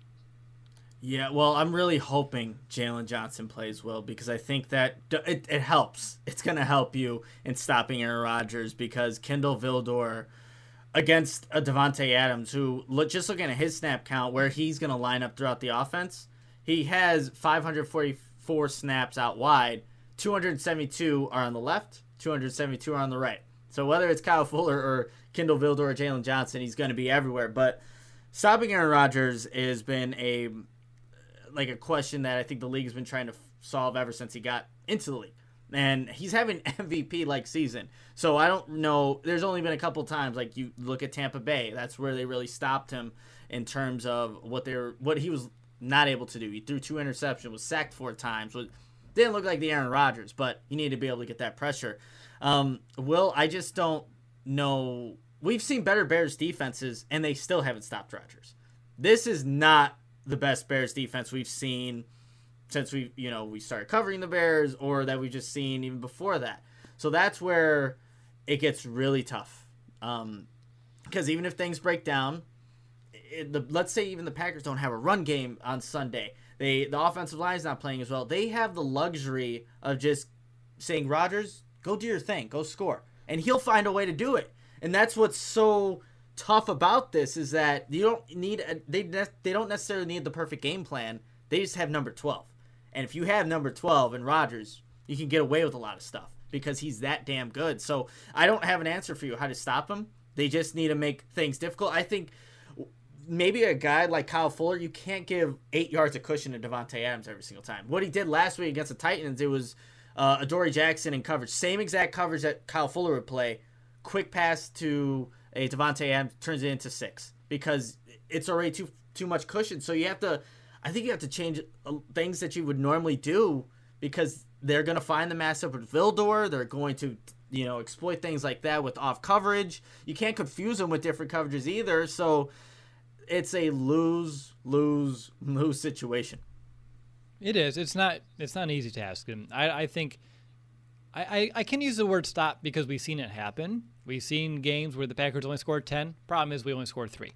Yeah, well, I'm really hoping Jalen Johnson plays well, because I think that it, it helps. It's going to help you in stopping Aaron Rodgers, because Kindle Vildor against a Devontae Adams, who, look, just looking at his snap count, where he's going to line up throughout the offense, he has five hundred forty-four snaps out wide, two hundred seventy-two are on the left, two hundred seventy-two are on the right. So whether it's Kyle Fuller or Kindle Vildor or Jalen Johnson, he's going to be everywhere. But stopping Aaron Rodgers has been a like a question that I think the league has been trying to solve ever since he got into the league. And he's having M V P-like season. So I don't know. There's only been a couple times, like you look at Tampa Bay. That's where they really stopped him in terms of what they were, what he was not able to do. He threw two interceptions, was sacked four times. Was, didn't look like the Aaron Rodgers, but you need to be able to get that pressure. Um, Will, I just don't know. We've seen better Bears defenses, and they still haven't stopped Rodgers. This is not the best Bears defense we've seen since we, you know, we started covering the Bears, or that we've just seen even before that. So that's where it gets really tough. Um, because even if things break down, it, the, let's say even the Packers don't have a run game on Sunday. They the offensive line is not playing as well. They have the luxury of just saying, Rodgers, go do your thing, go score, and he'll find a way to do it. And that's what's so tough about this is that you don't need a, they they don't necessarily need the perfect game plan. They just have number twelve, and if you have number twelve and Rodgers, you can get away with a lot of stuff because he's that damn good. So I don't have an answer for you how to stop him. They just need to make things difficult. I think maybe a guy like Kyle Fuller, you can't give eight yards of cushion to Devontae Adams every single time. What he did last week against the Titans, it was uh, Adoree Jackson in coverage, same exact coverage that Kyle Fuller would play. Quick pass to a Devontae Adams turns it into six because it's already too too much cushion. So you have to, I think you have to change things that you would normally do because they're going to find the matchup with Vildor. They're going to, you know, exploit things like that with off coverage. You can't confuse them with different coverages either. So it's a lose, lose, lose situation. It is. It's not. It's not an easy task, and I, I think. I, I, I can use the word stop because we've seen it happen. We've seen games where the Packers only scored ten. Problem is we only scored three.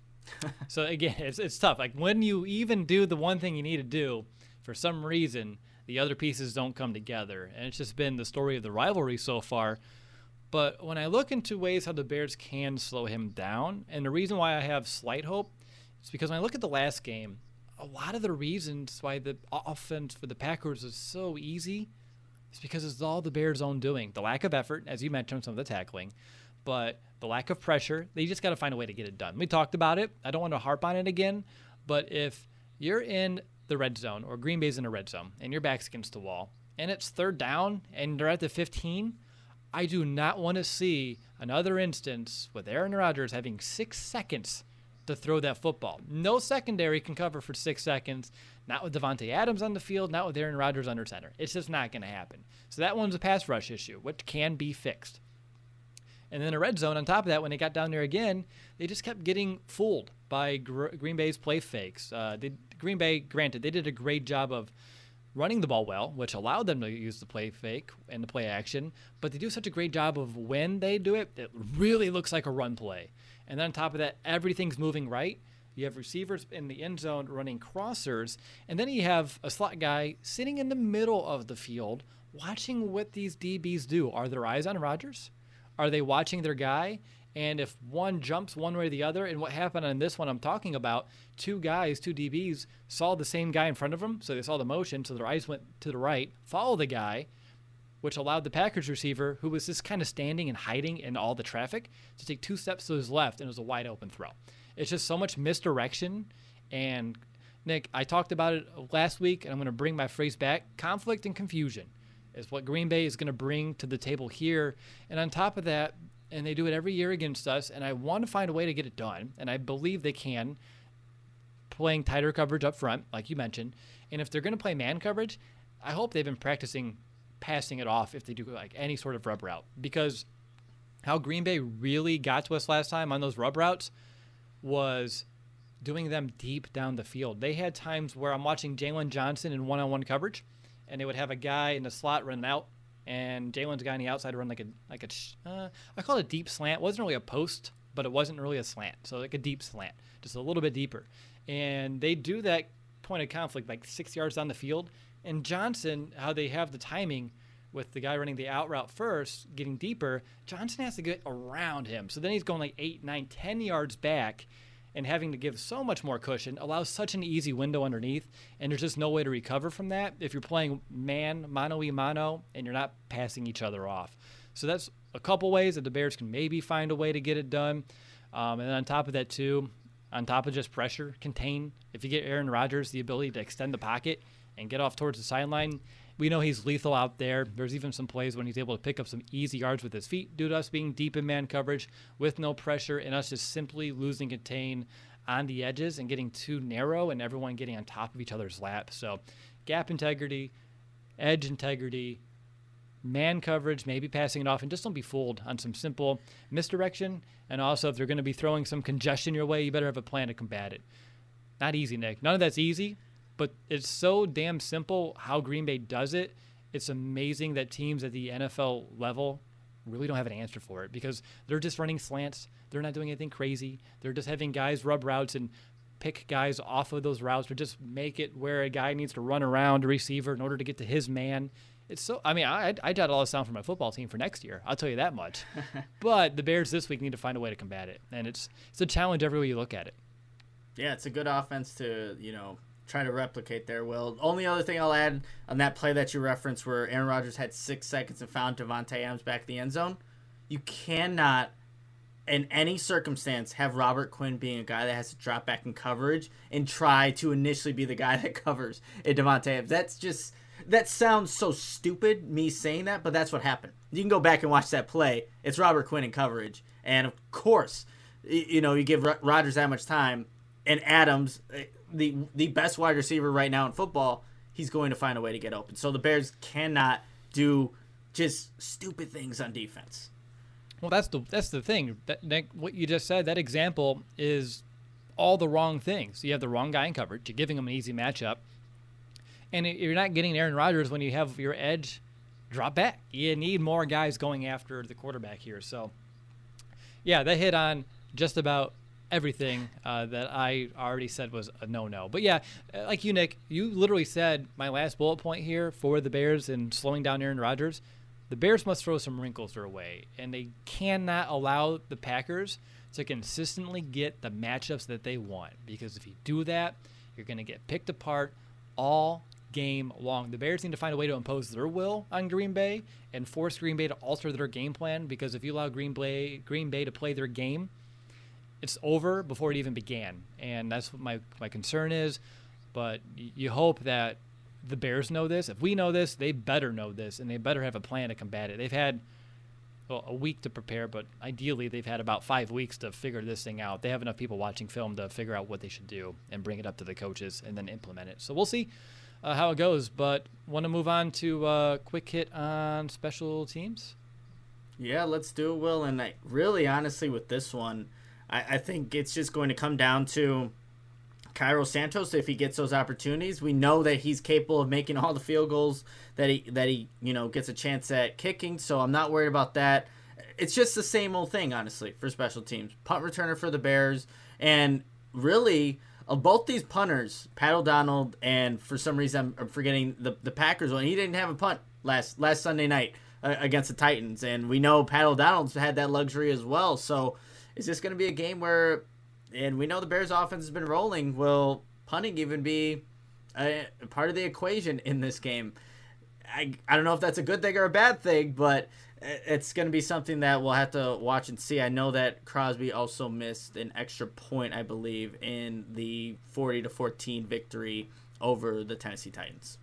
So, again, it's it's tough. Like, when you even do the one thing you need to do, for some reason, the other pieces don't come together. And it's just been the story of the rivalry so far. But when I look into ways how the Bears can slow him down, and the reason why I have slight hope is because when I look at the last game, a lot of the reasons why the offense for the Packers is so easy it's because it's all the Bears' own doing. The lack of effort, as you mentioned, some of the tackling, but the lack of pressure. They just got to find a way to get it done. We talked about it. I don't want to harp on it again, but if you're in the red zone or Green Bay's in a red zone and your back's against the wall and it's third down and they're at the fifteen, I do not want to see another instance with Aaron Rodgers having six seconds to throw that football. No secondary can cover for six seconds. Not with Devontae Adams on the field, not with Aaron Rodgers under center. It's just not going to happen. So that one's a pass rush issue, which can be fixed. And then a red zone on top of that, when they got down there again, they just kept getting fooled by Gr- Green Bay's play fakes. Uh, they, Green Bay, granted, they did a great job of running the ball well, which allowed them to use the play fake and the play action, but they do such a great job of when they do it, it really looks like a run play. And then on top of that, everything's moving right. You have receivers in the end zone running crossers, and then you have a slot guy sitting in the middle of the field watching what these D Bs do. Are their eyes on Rodgers? Are they watching their guy? And if one jumps one way or the other, and what happened on this one I'm talking about, two guys, two D Bs, saw the same guy in front of them, so they saw the motion, so their eyes went to the right, follow the guy, which allowed the Packers receiver, who was just kind of standing and hiding in all the traffic, to take two steps to his left, and it was a wide open throw. It's just so much misdirection. And, Nick, I talked about it last week, and I'm going to bring my phrase back. Conflict and confusion is what Green Bay is going to bring to the table here. And on top of that, and they do it every year against us, and I want to find a way to get it done, and I believe they can, playing tighter coverage up front, like you mentioned. And if they're going to play man coverage, I hope they've been practicing passing it off if they do like any sort of rub route, because how Green Bay really got to us last time on those rub routes was doing them deep down the field. They had times where I'm watching Jalen Johnson in one-on-one coverage, and they would have a guy in the slot run out, and Jalen's guy on the outside run like a like a uh, I call it a deep slant. It wasn't really a post, but it wasn't really a slant, so like a deep slant, just a little bit deeper. And they do that point of conflict like six yards down the field. And Johnson, how they have the timing with the guy running the out route first, getting deeper, Johnson has to get around him. So then he's going like eight, nine, ten yards back, and having to give so much more cushion allows such an easy window underneath, and there's just no way to recover from that if you're playing man, mano-y-mano, and you're not passing each other off. So that's a couple ways that the Bears can maybe find a way to get it done. Um, and then on top of that, too, on top of just pressure, contain, if you get Aaron Rodgers the ability to extend the pocket and get off towards the sideline, we know he's lethal out there. There's even some plays when he's able to pick up some easy yards with his feet due to us being deep in man coverage with no pressure and us just simply losing contain on the edges and getting too narrow and everyone getting on top of each other's lap. So gap integrity, edge integrity, man coverage, maybe passing it off, and just don't be fooled on some simple misdirection. And also, if they're going to be throwing some congestion your way, you better have a plan to combat it. Not easy, Nick. None of that's easy. But it's so damn simple how Green Bay does it. It's amazing that teams at the N F L level really don't have an answer for it because they're just running slants. They're not doing anything crazy. They're just having guys rub routes and pick guys off of those routes or just make it where a guy needs to run around a receiver in order to get to his man. It's so, I mean, I, I jot all this down for my football team for next year. I'll tell you that much. But the Bears this week need to find a way to combat it. And it's it's a challenge every way you look at it. Yeah, it's a good offense to, you know, try to replicate there, Will. Only other thing I'll add on that play that you referenced where Aaron Rodgers had six seconds and found Davante Adams back in the end zone. You cannot, in any circumstance, have Robert Quinn being a guy that has to drop back in coverage and try to initially be the guy that covers at Davante Adams. That's just, that sounds so stupid, me saying that, but that's what happened. You can go back and watch that play. It's Robert Quinn in coverage. And, of course, you know, you give Rodgers that much time, and Adams, the the best wide receiver right now in football, he's going to find a way to get open. So the Bears cannot do just stupid things on defense. Well, that's the that's the thing. That, that what you just said, that example is all the wrong things. You have the wrong guy in coverage. You're giving him an easy matchup. And you're not getting Aaron Rodgers when you have your edge drop back. You need more guys going after the quarterback here. So, yeah, that hit on just about everything uh, that I already said was a no-no. But, yeah, like you, Nick, you literally said my last bullet point here for the Bears and slowing down Aaron Rodgers. The Bears must throw some wrinkles their way, and they cannot allow the Packers to consistently get the matchups that they want. Because if you do that, you're going to get picked apart all game long. The Bears need to find a way to impose their will on Green Bay and force Green Bay to alter their game plan, because if you allow Green Bay Green Bay to play their game, it's over before it even began. And that's what my, my concern is. But you hope that the Bears know this. If we know this, they better know this, and they better have a plan to combat it. They've had well, a week to prepare, but ideally they've had about five weeks to figure this thing out. They have enough people watching film to figure out what they should do and bring it up to the coaches and then implement it. So we'll see uh, how it goes, but want to move on to a uh, quick hit on special teams? Yeah, let's do it, Will. And I, really, honestly, with this one, I, I think it's just going to come down to Cairo Santos. If he gets those opportunities, we know that he's capable of making all the field goals that he that he you know gets a chance at kicking. So I'm not worried about that. It's just the same old thing, honestly, for special teams. Punt returner for the Bears, and really of both these punters, Pat O'Donnell, and for some reason I'm forgetting the the Packers one. He didn't have a punt last last Sunday night uh, against the Titans, and we know Pat O'Donnell's had that luxury as well. So is this going to be a game where, and we know the Bears offense has been rolling, will punting even be a, a part of the equation in this game? I, I don't know if that's a good thing or a bad thing, but it's going to be something that we'll have to watch and see. I know that Crosby also missed an extra point, I believe, in the forty to fourteen victory over the Tennessee Titans.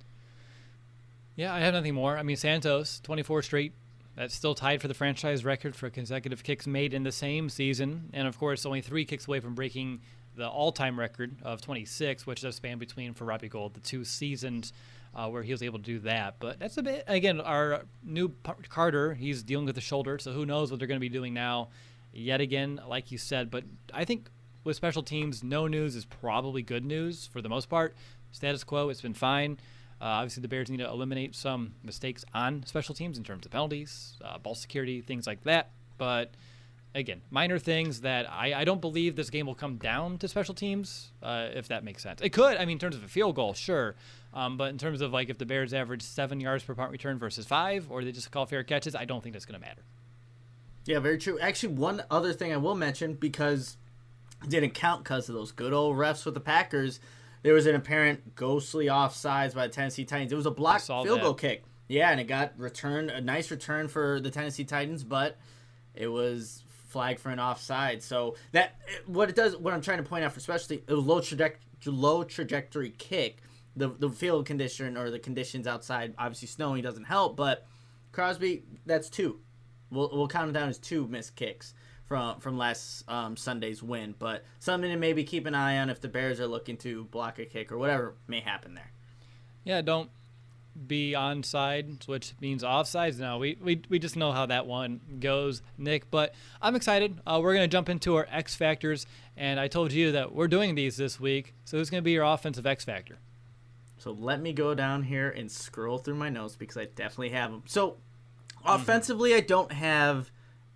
Yeah, I have nothing more. I mean, Santos, twenty-four straight. That's still tied for the franchise record for consecutive kicks made in the same season. And, of course, only three kicks away from breaking the all-time record of twenty-six, which does span between, for Robbie Gould, the two seasons uh, where he was able to do that. But that's a bit, again, our new Carter, he's dealing with the shoulder, so who knows what they're going to be doing now yet again, like you said. But I think with special teams, no news is probably good news for the most part. Status quo, it's been fine. Uh, obviously, the Bears need to eliminate some mistakes on special teams in terms of penalties, uh, ball security, things like that. But, again, minor things that I, I don't believe this game will come down to special teams, uh, if that makes sense. It could. I mean, in terms of a field goal, sure. Um, but in terms of, like, if the Bears average seven yards per punt return versus five, or they just call fair catches, I don't think that's going to matter. Yeah, very true. Actually, one other thing I will mention, because it didn't count because of those good old refs with the Packers, there was an apparent ghostly offsides by the Tennessee Titans. It was a blocked field that. goal kick. Yeah, and it got returned, a nice return for the Tennessee Titans, but it was flagged for an offside. So that what it does, what I'm trying to point out for specialty, a low trajectory, low trajectory kick. The the field condition or the conditions outside, obviously snowing doesn't help, but Crosby, that's two. We'll we'll count it down as two missed kicks from from last um, Sunday's win, but something to maybe keep an eye on if the Bears are looking to block a kick or whatever may happen there. Yeah, don't be onside, which means offsides. No, we, we we just know how that one goes, Nick. But I'm excited. Uh, we're going to jump into our X Factors, and I told you that we're doing these this week, so who's going to be your offensive X Factor? So let me go down here and scroll through my notes because I definitely have them. So Offensively, I don't have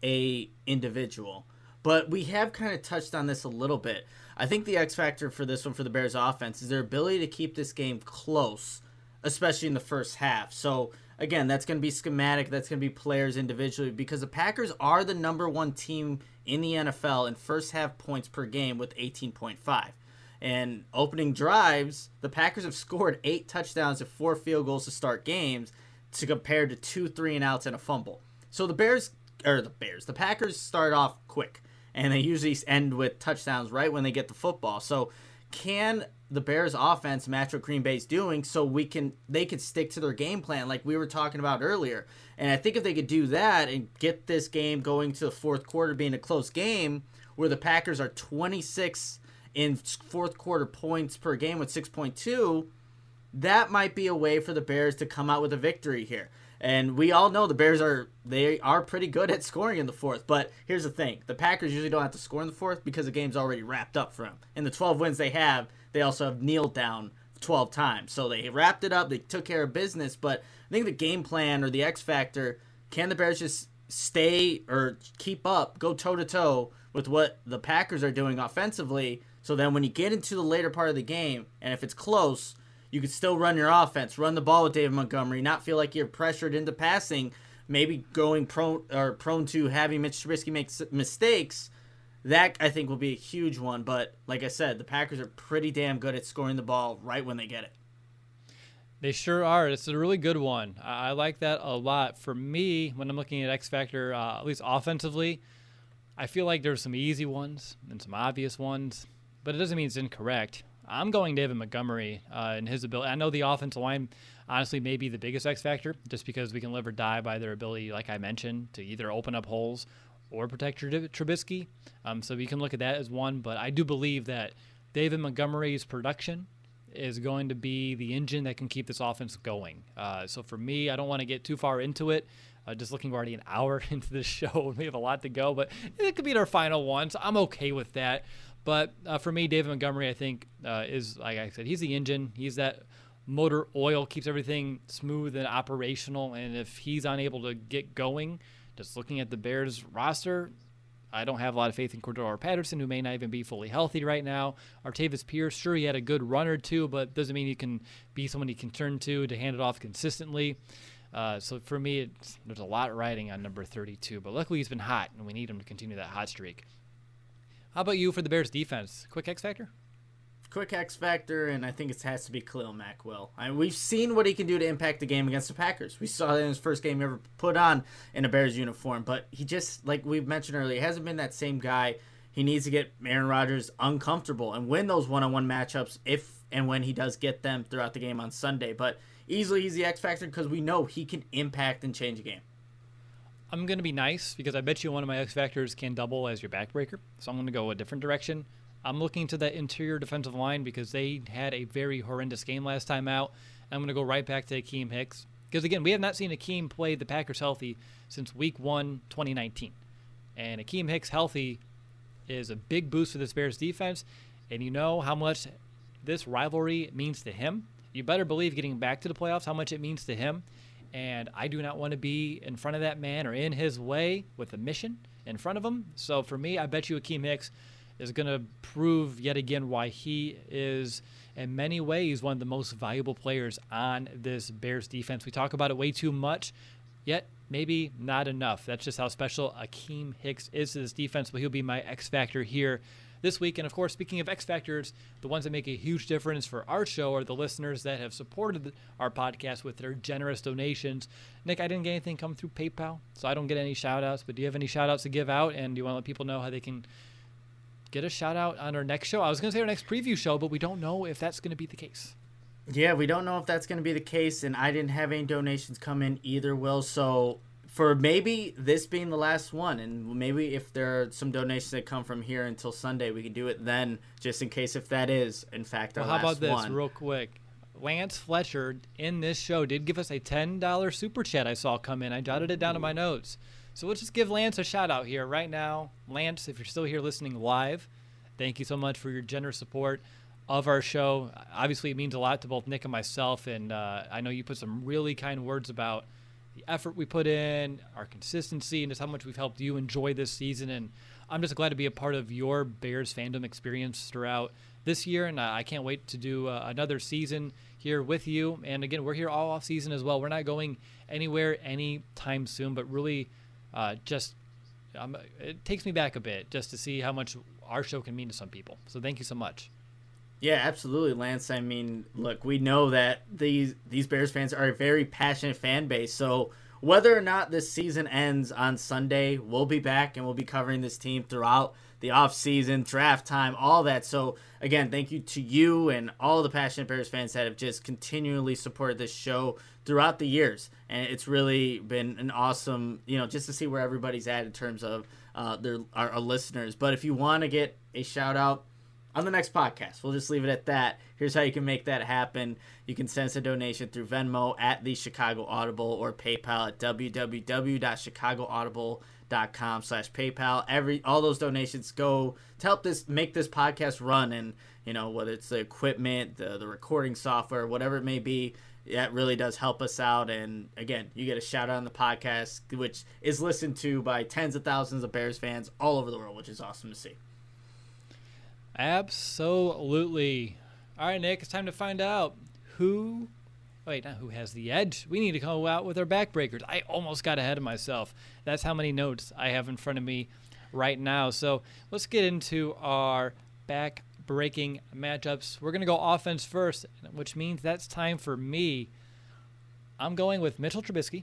a individual, but we have kind of touched on this a little bit. I think the X factor for this one for the Bears offense is their ability to keep this game close, especially in the first half. So again, that's going to be schematic. That's going to be players individually, because the Packers are the number one team in the N F L in first half points per game with eighteen point five. And opening drives, the Packers have scored eight touchdowns and four field goals to start games, to compare to two three and outs and a fumble. So the Bears, or the Bears, the Packers start off quick, and they usually end with touchdowns right when they get the football. So can the Bears offense match what Green Bay's doing, so we can they could stick to their game plan like we were talking about earlier? And I think if they could do that and get this game going to the fourth quarter being a close game, where the Packers are twenty-six in fourth quarter points per game with six point two, that might be a way for the Bears to come out with a victory here. And we all know the Bears are they are pretty good at scoring in the fourth. But here's the thing. The Packers usually don't have to score in the fourth because the game's already wrapped up for them. In the twelve wins they have, they also have kneeled down twelve times. So they wrapped it up. They took care of business. But I think the game plan or the X factor, can the Bears just stay or keep up, go toe-to-toe with what the Packers are doing offensively, so then when you get into the later part of the game, and if it's close, you can still run your offense, run the ball with David Montgomery, not feel like you're pressured into passing, maybe going prone or prone to having Mitch Trubisky make mistakes. That, I think, will be a huge one. But like I said, the Packers are pretty damn good at scoring the ball right when they get it. They sure are. It's a really good one. I like that a lot. For me, when I'm looking at X Factor, uh, at least offensively, I feel like there's some easy ones and some obvious ones, but it doesn't mean it's incorrect. I'm going David Montgomery uh, and his ability. I know the offensive line, honestly, may be the biggest X factor, just because we can live or die by their ability, like I mentioned, to either open up holes or protect Trubisky. Um, so we can look at that as one. But I do believe that David Montgomery's production is going to be the engine that can keep this offense going. Uh, so for me, I don't want to get too far into it. Uh, just looking already an hour into this show, and we have a lot to go, but it could be our final one, so I'm okay with that. But uh, for me, David Montgomery, I think, uh, is, like I said, he's the engine. He's that motor oil, keeps everything smooth and operational, and if he's unable to get going, just looking at the Bears roster, I don't have a lot of faith in Cordero Patterson, who may not even be fully healthy right now. Artavis Pierce, sure, he had a good run or two, but doesn't mean he can be someone he can turn to to hand it off consistently. Uh, so for me, it's, there's a lot riding on number thirty-two, but luckily he's been hot, and we need him to continue that hot streak. How about you for the Bears defense? Quick X factor? Quick X factor, and I think it has to be Khalil Mack. Will I mean, we've seen what he can do to impact the game against the Packers. We saw that in his first game ever put on in a Bears uniform, but he just, like we mentioned earlier, hasn't been that same guy. He needs to get Aaron Rodgers uncomfortable and win those one-on-one matchups if and when he does get them throughout the game on Sunday. But easily he's the X factor because we know he can impact and change a game. I'm going to be nice because I bet you one of my X factors can double as your backbreaker. So I'm going to go a different direction. I'm looking to that interior defensive line because they had a very horrendous game last time out. I'm going to go right back to Akeem Hicks. Because, again, we have not seen Akeem play the Packers healthy since week one, twenty nineteen. And Akeem Hicks healthy is a big boost for this Bears defense. And you know how much this rivalry means to him. You better believe getting back to the playoffs, how much it means to him. And I do not want to be in front of that man or in his way with a mission in front of him. So for me, I bet you Akeem Hicks is going to prove yet again why he is, in many ways, one of the most valuable players on this Bears defense. We talk about it way too much, yet maybe not enough. That's just how special Akeem Hicks is to this defense, but he'll be my X factor here this week. And, of course, speaking of X factors, the ones that make a huge difference for our show are the listeners that have supported our podcast with their generous donations. Nick, I didn't get anything come through PayPal, so I don't get any shout-outs, but do you have any shout-outs to give out, and do you want to let people know how they can get a shout-out on our next show? I was going to say our next preview show, but we don't know if that's going to be the case. Yeah, we don't know if that's going to be the case, and I didn't have any donations come in either, Will, so for maybe this being the last one, and maybe if there are some donations that come from here until Sunday, we can do it then, just in case if that is, in fact, our well, last how about this, one. real quick? Lance Fletcher in this show did give us a ten dollars super chat I saw come in. I jotted it down in my notes. So let's just give Lance a shout-out here right now. Lance, if you're still here listening live, thank you so much for your generous support of our show. Obviously, it means a lot to both Nick and myself, and uh, I know you put some really kind words about the effort we put in, our consistency, and just how much we've helped you enjoy this season. And I'm just glad to be a part of your Bears fandom experience throughout this year, and I can't wait to do uh, another season here with you. And again, we're here all off season as well. We're not going anywhere anytime soon, but really uh, just um, it takes me back a bit just to see how much our show can mean to some people. So thank you so much. Yeah, absolutely, Lance. I mean, look, we know that these these Bears fans are a very passionate fan base. So whether or not this season ends on Sunday, we'll be back and we'll be covering this team throughout the offseason, draft time, all that. So, again, thank you to you and all the passionate Bears fans that have just continually supported this show throughout the years. And it's really been an awesome, you know, just to see where everybody's at in terms of uh, their our, our listeners. But if you want to get a shout-out on the next podcast, we'll just leave it at that. Here's how you can make that happen. You can send us a donation through Venmo at the Chicago Audible or PayPal at www.chicagoaudible.com slash PayPal. Every all those donations go to help this make this podcast run, and you know whether it's the equipment, the the recording software, whatever it may be, that really does help us out. And again, you get a shout out on the podcast, which is listened to by tens of thousands of Bears fans all over the world, which is awesome to see. Absolutely. All right, Nick, it's time to find out who, wait, not who has the edge. We need to go out with our backbreakers. I almost got ahead of myself. That's how many notes I have in front of me right now. So let's get into our back-breaking matchups. We're going to go offense first, which means that's time for me. I'm going with Mitchell Trubisky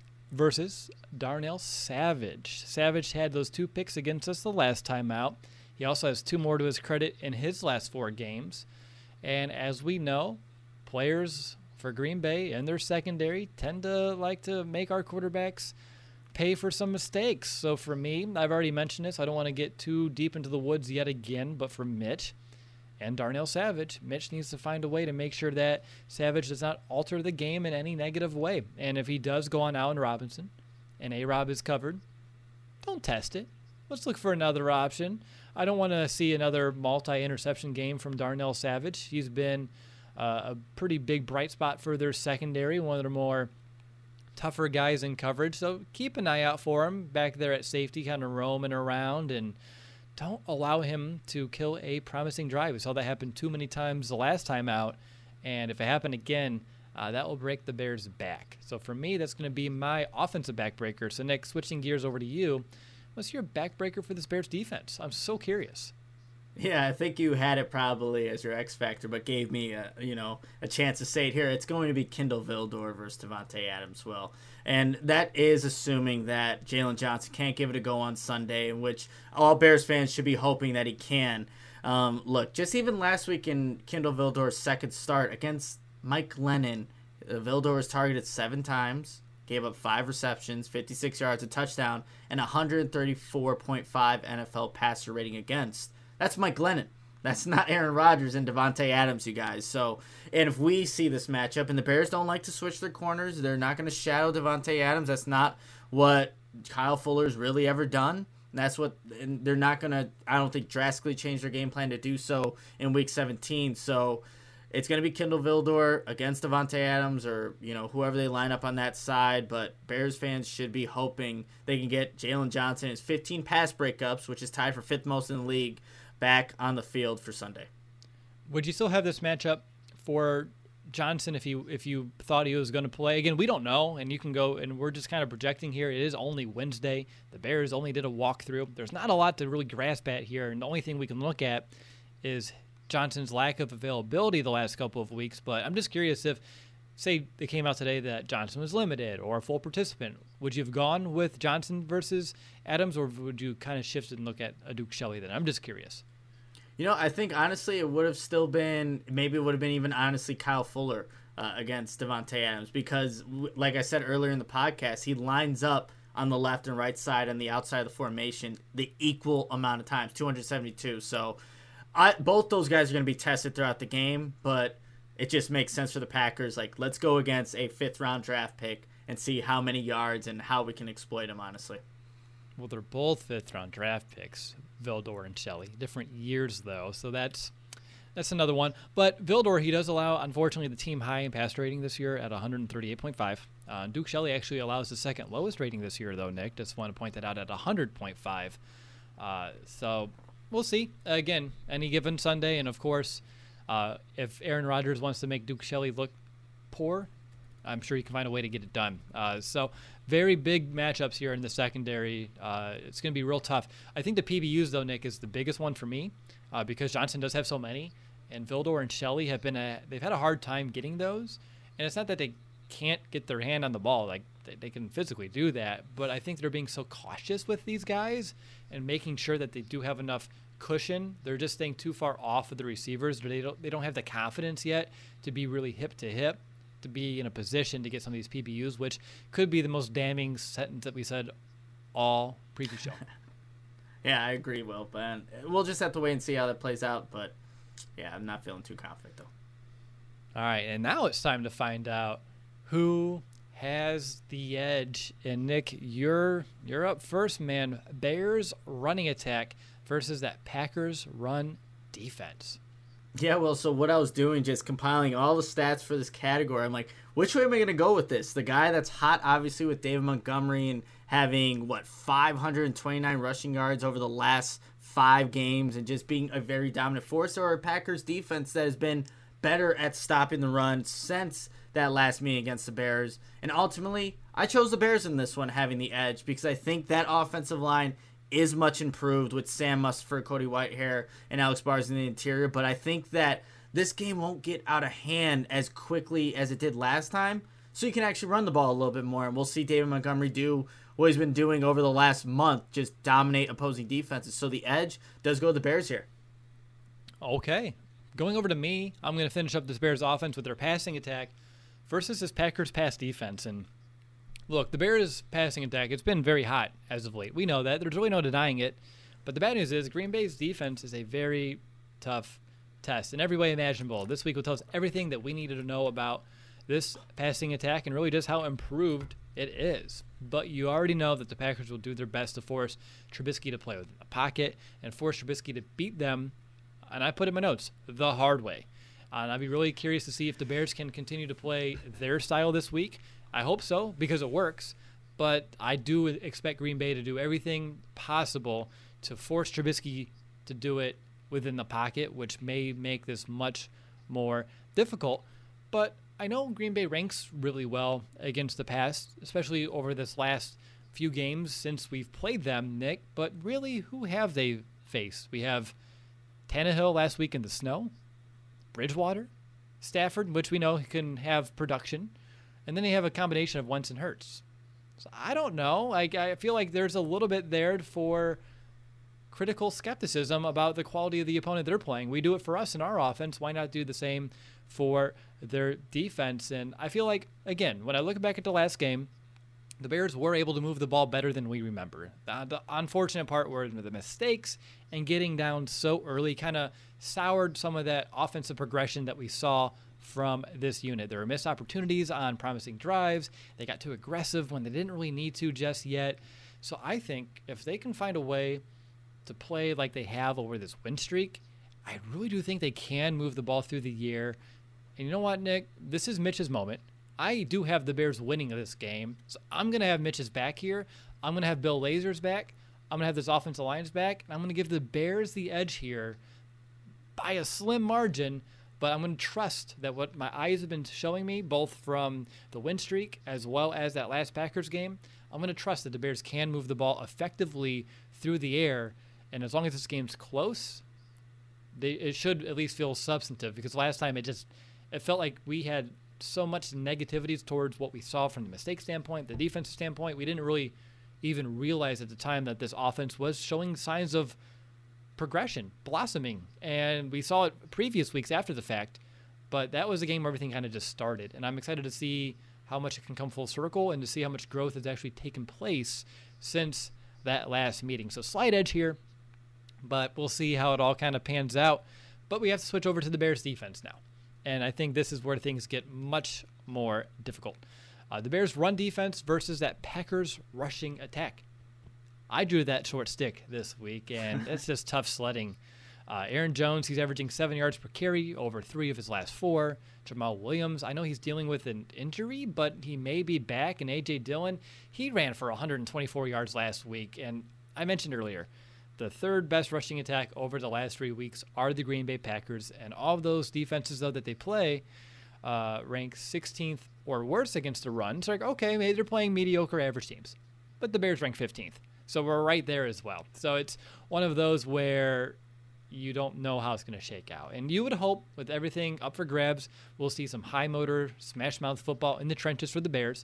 versus Darnell Savage. Savage had those two picks against us the last time out. He also has two more to his credit in his last four games. And as we know, players for Green Bay and their secondary tend to like to make our quarterbacks pay for some mistakes. So for me, I've already mentioned this. I don't want to get too deep into the woods yet again, but for Mitch and Darnell Savage, Mitch needs to find a way to make sure that Savage does not alter the game in any negative way. And if he does go on Allen Robinson and A-Rob is covered, don't test it. Let's look for another option. I don't want to see another multi-interception game from Darnell Savage. He's been uh, a pretty big bright spot for their secondary, one of the more tougher guys in coverage. So keep an eye out for him back there at safety, kind of roaming around, and don't allow him to kill a promising drive. We saw that happen too many times the last time out, and if it happened again, uh, that will break the Bears' back. So for me, that's going to be my offensive backbreaker. So Nick, switching gears over to you, what's your backbreaker for this Bears defense? I'm so curious. Yeah, I think you had it probably as your X factor, but gave me a you know a chance to say it here. It's going to be Kindle Vildor versus Davante Adams. Well, and that is assuming that Jalen Johnson can't give it a go on Sunday, in which all Bears fans should be hoping that he can. Um, look, just even last week in Kindle Vildor's second start against Mike Glennon, uh, Vildor was targeted seven times. Gave up five receptions, fifty-six yards, a touchdown, and one thirty-four point five N F L passer rating against. That's Mike Glennon. That's not Aaron Rodgers and Davante Adams, you guys. So, and if we see this matchup, and the Bears don't like to switch their corners, they're not going to shadow Davante Adams. That's not what Kyle Fuller's really ever done. That's what, and they're not going to, I don't think, drastically change their game plan to do so in Week seventeen. So, it's going to be Kindle Vildor against Davante Adams or, you know, whoever they line up on that side. But Bears fans should be hoping they can get Jalen Johnson his fifteen pass breakups, which is tied for fifth most in the league, back on the field for Sunday. Would you still have this matchup for Johnson if you if you thought he was going to play? Again, we don't know, and you can go, and we're just kind of projecting here. It is only Wednesday. The Bears only did a walkthrough. There's not a lot to really grasp at here, and the only thing we can look at is Johnson's lack of availability the last couple of weeks. But I'm just curious if, say, it came out today that Johnson was limited or a full participant, would you have gone with Johnson versus Adams, or would you kind of shift and look at a Duke Shelley then? I'm just curious. You know, I think, honestly, it would have still been, maybe it would have been even, honestly, Kyle Fuller uh, against Davante Adams because, like I said earlier in the podcast, he lines up on the left and right side and the outside of the formation the equal amount of times, two hundred seventy-two. So, I, both those guys are going to be tested throughout the game, but it just makes sense for the Packers. Like, let's go against a fifth-round draft pick and see how many yards and how we can exploit him, honestly. Well, they're both fifth-round draft picks, Vildor and Shelley. Different years, though, so that's that's another one. But Vildor, he does allow, unfortunately, the team high in pass rating this year at one thirty-eight point five. Uh, Duke Shelley actually allows the second lowest rating this year, though, Nick. Just want to point that out at one hundred point five. Uh, so we'll see. Again, any given Sunday. And, of course, uh, if Aaron Rodgers wants to make Duke Shelley look poor, I'm sure he can find a way to get it done. Uh, so very big matchups here in the secondary. Uh, it's going to be real tough. I think the P B Us, though, Nick, is the biggest one for me uh, because Johnson does have so many. And Vildor and Shelley have been a, they've had a hard time getting those. And it's not that they can't get their hand on the ball. Like, they, they can physically do that. But I think they're being so cautious with these guys and making sure that they do have enough cushion. They're just staying too far off of the receivers. They don't, they don't have the confidence yet to be really hip to hip, to be in a position to get some of these P B Us, which could be the most damning sentence that we said all preview show. Yeah, I agree, Will. But we'll just have to wait and see how that plays out. But, yeah, I'm not feeling too confident, though. All right, and now it's time to find out who has the edge. And Nick, you're you're up first, man. Bears running attack versus that Packers run defense. Yeah, well, so what I was doing, just compiling all the stats for this category, I'm like, which way am I going to go with this? The guy that's hot, obviously, with David Montgomery and having, what, five hundred twenty-nine rushing yards over the last five games and just being a very dominant force, or a Packers defense that has been better at stopping the run since that last meeting against the Bears. And ultimately, I chose the Bears in this one, having the edge, because I think that offensive line is much improved with Sam Mustipher, Cody Whitehair, and Alex Bars in the interior. But I think that this game won't get out of hand as quickly as it did last time, so you can actually run the ball a little bit more. And we'll see David Montgomery do what he's been doing over the last month, just dominate opposing defenses. So the edge does go to the Bears here. Okay. Going over to me, I'm going to finish up this Bears offense with their passing attack versus this Packers pass defense. And look, the Bears passing attack, it's been very hot as of late. We know that. There's really no denying it. But the bad news is Green Bay's defense is a very tough test in every way imaginable. This week will tell us everything that we needed to know about this passing attack and really just how improved it is. But you already know that the Packers will do their best to force Trubisky to play within the pocket and force Trubisky to beat them, and I put in my notes, the hard way. Uh, and I'd be really curious to see if the Bears can continue to play their style this week. I hope so, because it works. But I do expect Green Bay to do everything possible to force Trubisky to do it within the pocket, which may make this much more difficult. But I know Green Bay ranks really well against the pass, especially over this last few games since we've played them, Nick. But really, who have they faced? We have Tannehill last week in the snow, Bridgewater, Stafford, which we know can have production, and then they have a combination of Wentz and Hurts. So I don't know. I, I feel like there's a little bit there for critical skepticism about the quality of the opponent they're playing. We do it for us in our offense. Why not do the same for their defense? And I feel like, again, when I look back at the last game, the Bears were able to move the ball better than we remember. The, the unfortunate part were the mistakes, and getting down so early kind of soured some of that offensive progression that we saw from this unit. There were missed opportunities on promising drives. They got too aggressive when they didn't really need to just yet. So I think if they can find a way to play like they have over this win streak, I really do think they can move the ball through the year. And you know what, Nick? This is Mitch's moment. I do have the Bears winning this game, so I'm going to have Mitch's back here. I'm going to have Bill Lazor's back. I'm going to have this offensive line's back. And I'm going to give the Bears the edge here by a slim margin, but I'm going to trust that what my eyes have been showing me, both from the win streak as well as that last Packers game, I'm going to trust that the Bears can move the ball effectively through the air. And as long as this game's close, they, it should at least feel substantive, because last time it just it felt like we had so much negativities towards what we saw from the mistake standpoint, the defensive standpoint. We didn't really even realize at the time that this offense was showing signs of progression, blossoming, and we saw it previous weeks after the fact. But that was a game where everything kind of just started, and I'm excited to see how much it can come full circle and to see how much growth has actually taken place since that last meeting. So slight edge here, but we'll see how it all kind of pans out. But we have to switch over to the Bears defense now. And I think this is where things get much more difficult. Uh, the Bears' run defense versus that Packers' rushing attack. I drew that short stick this week, and it's just tough sledding. Uh, Aaron Jones, he's averaging seven yards per carry over three of his last four. Jamal Williams, I know he's dealing with an injury, but he may be back. And A J Dillon, he ran for one hundred twenty-four yards last week. And I mentioned earlier, the third best rushing attack over the last three weeks are the Green Bay Packers. And all of those defenses, though, that they play uh, rank sixteenth or worse against the run. So, like, okay, maybe they're playing mediocre average teams. But the Bears rank fifteenth. So we're right there as well. So it's one of those where you don't know how it's going to shake out. And you would hope, with everything up for grabs, we'll see some high-motor, smash-mouth football in the trenches for the Bears.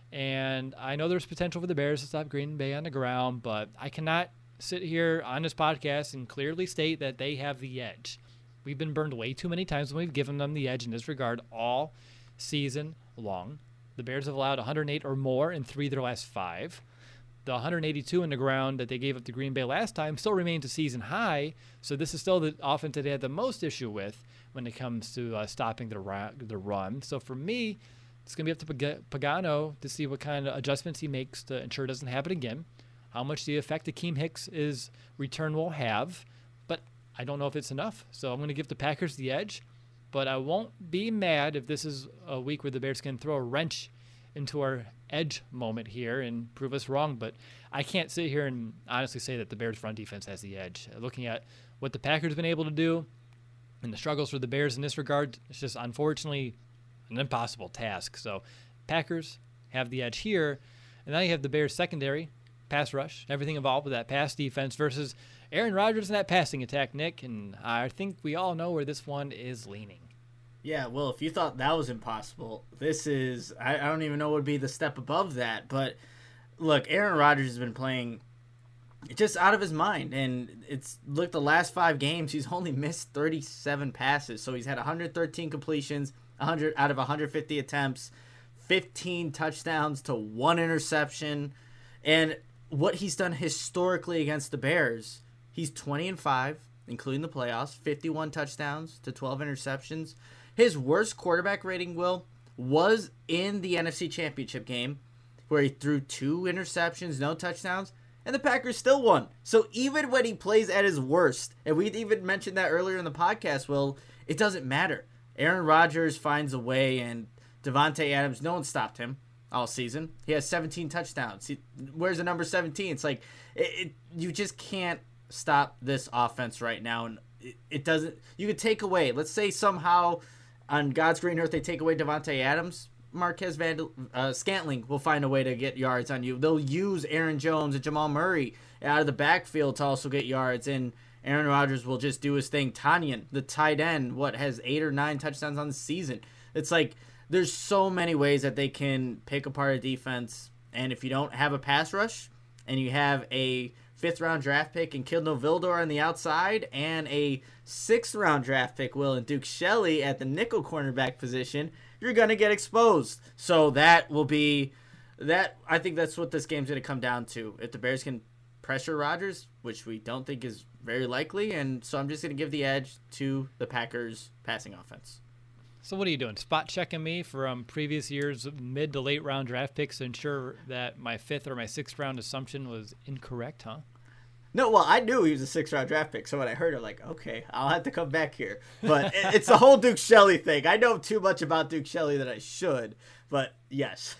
And I know there's potential for the Bears to stop Green Bay on the ground, but I cannot sit here on this podcast and clearly state that they have the edge. We've been burned way too many times when we've given them the edge in this regard all season long. The Bears have allowed one hundred eight or more in three of their last five. The one hundred eighty-two in the ground that they gave up to Green Bay last time still remains a season high. So this is still the offense that they had the most issue with when it comes to uh, stopping the, ra- the run. So for me, it's going to be up to Pag- Pagano to see what kind of adjustments he makes to ensure it doesn't happen again, how much the effect Akeem Hicks' return will have. But I don't know if it's enough. So I'm going to give the Packers the edge. But I won't be mad if this is a week where the Bears can throw a wrench into our edge moment here and prove us wrong. But I can't sit here and honestly say that the Bears front defense has the edge. Looking at what the Packers have been able to do and the struggles for the Bears in this regard, it's just unfortunately an impossible task. So Packers have the edge here. And now you have the Bears secondary, pass rush, everything involved with that pass defense versus Aaron Rodgers and that passing attack, Nick. And I think we all know where this one is leaning. Yeah, well, if you thought that was impossible, this is, I, I don't even know what would be the step above that. But look, Aaron Rodgers has been playing just out of his mind. And it's, look, the last five games, he's only missed thirty-seven passes. So he's had one hundred thirteen completions, one hundred out of one hundred fifty attempts, fifteen touchdowns to one interception. And what he's done historically against the Bears, he's twenty and five, including the playoffs, fifty-one touchdowns to twelve interceptions. His worst quarterback rating, Will, was in the N F C Championship game where he threw two interceptions, no touchdowns, and the Packers still won. So even when he plays at his worst, and we even mentioned that earlier in the podcast, Will, it doesn't matter. Aaron Rodgers finds a way, and Davante Adams, no one stopped him all season. He has seventeen touchdowns. He, where's the number seventeen? It's like, it, it, you just can't stop this offense right now, and it, it doesn't, you could take away, let's say somehow on God's green earth, they take away Davante Adams, Marquez Vandal, uh, Scantling will find a way to get yards on you. They'll use Aaron Jones and Jamal Murray out of the backfield to also get yards, and Aaron Rodgers will just do his thing. Tanyan, the tight end, what, has eight or nine touchdowns on the season. It's like there's so many ways that they can pick apart a defense, and if you don't have a pass rush and you have a fifth-round draft pick in Kildno Vildor on the outside and a sixth-round draft pick, Will, and Duke Shelley at the nickel cornerback position, you're going to get exposed. So that will be that. I think that's what this game's going to come down to. If the Bears can pressure Rodgers, which we don't think is very likely, and so I'm just going to give the edge to the Packers passing offense. So what are you doing? Spot checking me from previous years' mid to late round draft picks to ensure that my fifth or my sixth round assumption was incorrect, huh? No, well, I knew he was a sixth round draft pick, so when I heard it, like, okay, I'll have to come back here. But it's the whole Duke Shelley thing. I know too much about Duke Shelley that I should, but yes.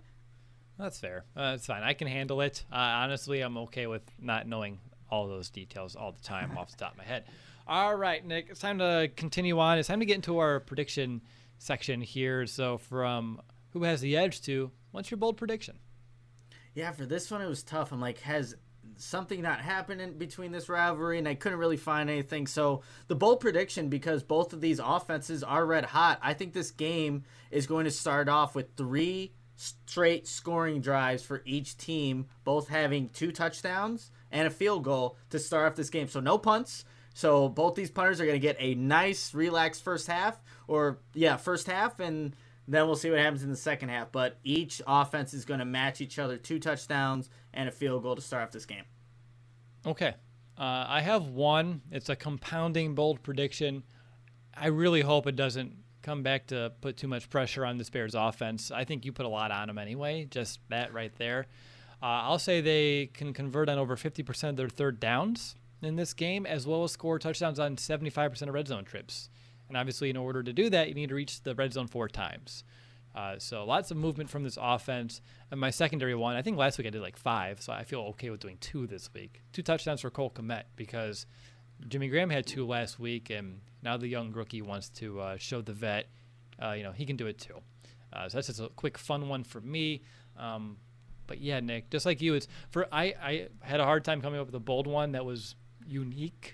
That's fair. Uh, that's fine. I can handle it. Uh, honestly, I'm okay with not knowing all those details all the time off the top of my head. All right, Nick, it's time to continue on. It's time to get into our prediction section here. So from who has the edge to, what's your bold prediction? Yeah, for this one, it was tough. I'm like, has something not happened in between this rivalry? And I couldn't really find anything. So the bold prediction, because both of these offenses are red hot, I think this game is going to start off with three straight scoring drives for each team, both having two touchdowns and a field goal to start off this game. So no punts. So both these punters are going to get a nice, relaxed first half, or, yeah, first half, and then we'll see what happens in the second half. But each offense is going to match each other, two touchdowns and a field goal to start off this game. Okay. Uh, I have one. It's a compounding bold prediction. I really hope it doesn't come back to put too much pressure on this Bears offense. I think you put a lot on them anyway, just that right there. Uh, I'll say they can convert on over fifty percent of their third downs. in this game, as well as score touchdowns on seventy-five percent of red zone trips. And obviously, in order to do that, you need to reach the red zone four times. Uh, so lots of movement from this offense. And my secondary one, I think last week I did like five, so I feel okay with doing two this week. Two touchdowns for Cole Kmet because Jimmy Graham had two last week, and now the young rookie wants to uh, show the vet, uh, you know, he can do it too. Uh, so that's just a quick fun one for me. Um, but yeah, Nick, just like you, it's for I, I had a hard time coming up with a bold one that was unique.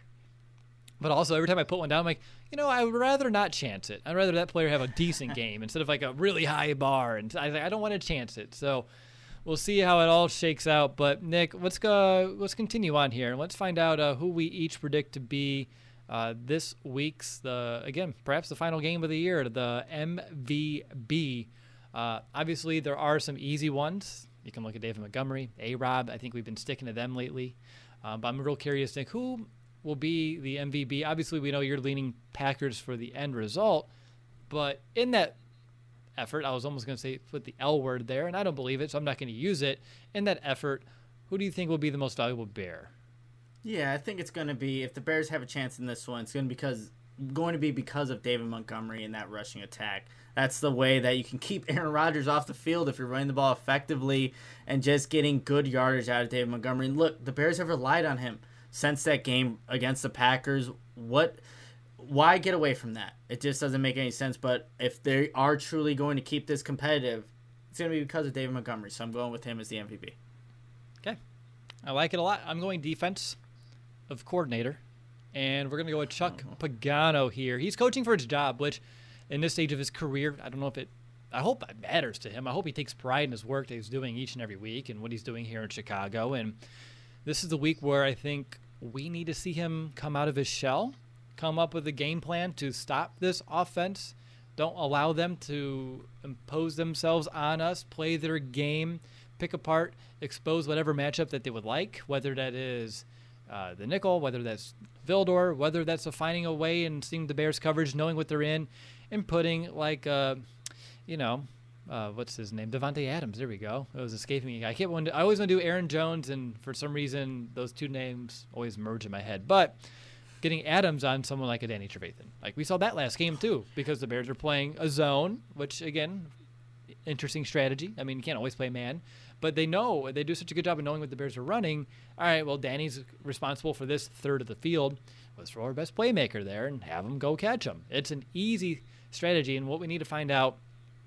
But also, every time I put one down, I'm like, you know, I would rather not chance it. I'd rather that player have a decent game instead of like a really high bar. And I, I don't want to chance it. So we'll see how it all shakes out. But Nick, let's go. Let's continue on here and let's find out uh, who we each predict to be uh, this week's the again perhaps the final game of the year, the M V B. Uh, obviously, there are some easy ones. You can look at David Montgomery, A-Rob. I think we've been sticking to them lately. Um, but I'm real curious, Nick, who will be the M V B. Obviously, we know you're leaning Packers for the end result, but in that effort, I was almost going to say put the L word there, and I don't believe it, so I'm not going to use it. In that effort, who do you think will be the most valuable Bear? Yeah, I think it's going to be, if the Bears have a chance in this one, it's going to because going to be because of David Montgomery and that rushing attack. That's the way that you can keep Aaron Rodgers off the field if you're running the ball effectively and just getting good yardage out of David Montgomery. And look, the Bears have relied on him since that game against the Packers. What, why get away from that? It just doesn't make any sense. But if they are truly going to keep this competitive, it's going to be because of David Montgomery. So I'm going with him as the M V P. Okay. I like it a lot. I'm going defense of coordinator. And we're going to go with Chuck uh-huh. Pagano here. He's coaching for his job, which in this stage of his career, I don't know if it, I hope it matters to him. I hope he takes pride in his work that he's doing each and every week and what he's doing here in Chicago. And this is the week where I think we need to see him come out of his shell, come up with a game plan to stop this offense. Don't allow them to impose themselves on us, play their game, pick apart, expose whatever matchup that they would like, whether that is uh, the nickel, whether that's Vildor, whether that's a finding a way and seeing the Bears coverage, knowing what they're in, and putting like, uh, you know, Uh, what's his name? Devontae Adams. There we go. It was escaping me. I can't. Want to, I always want to do Aaron Jones, and for some reason, those two names always merge in my head. But getting Adams on someone like a Danny Trevathan, like we saw that last game too, because the Bears are playing a zone, which again, interesting strategy. I mean, you can't always play man, but they know they do such a good job of knowing what the Bears are running. All right, well, Danny's responsible for this third of the field. Let's throw our best playmaker there and have him go catch him. It's an easy strategy, and what we need to find out.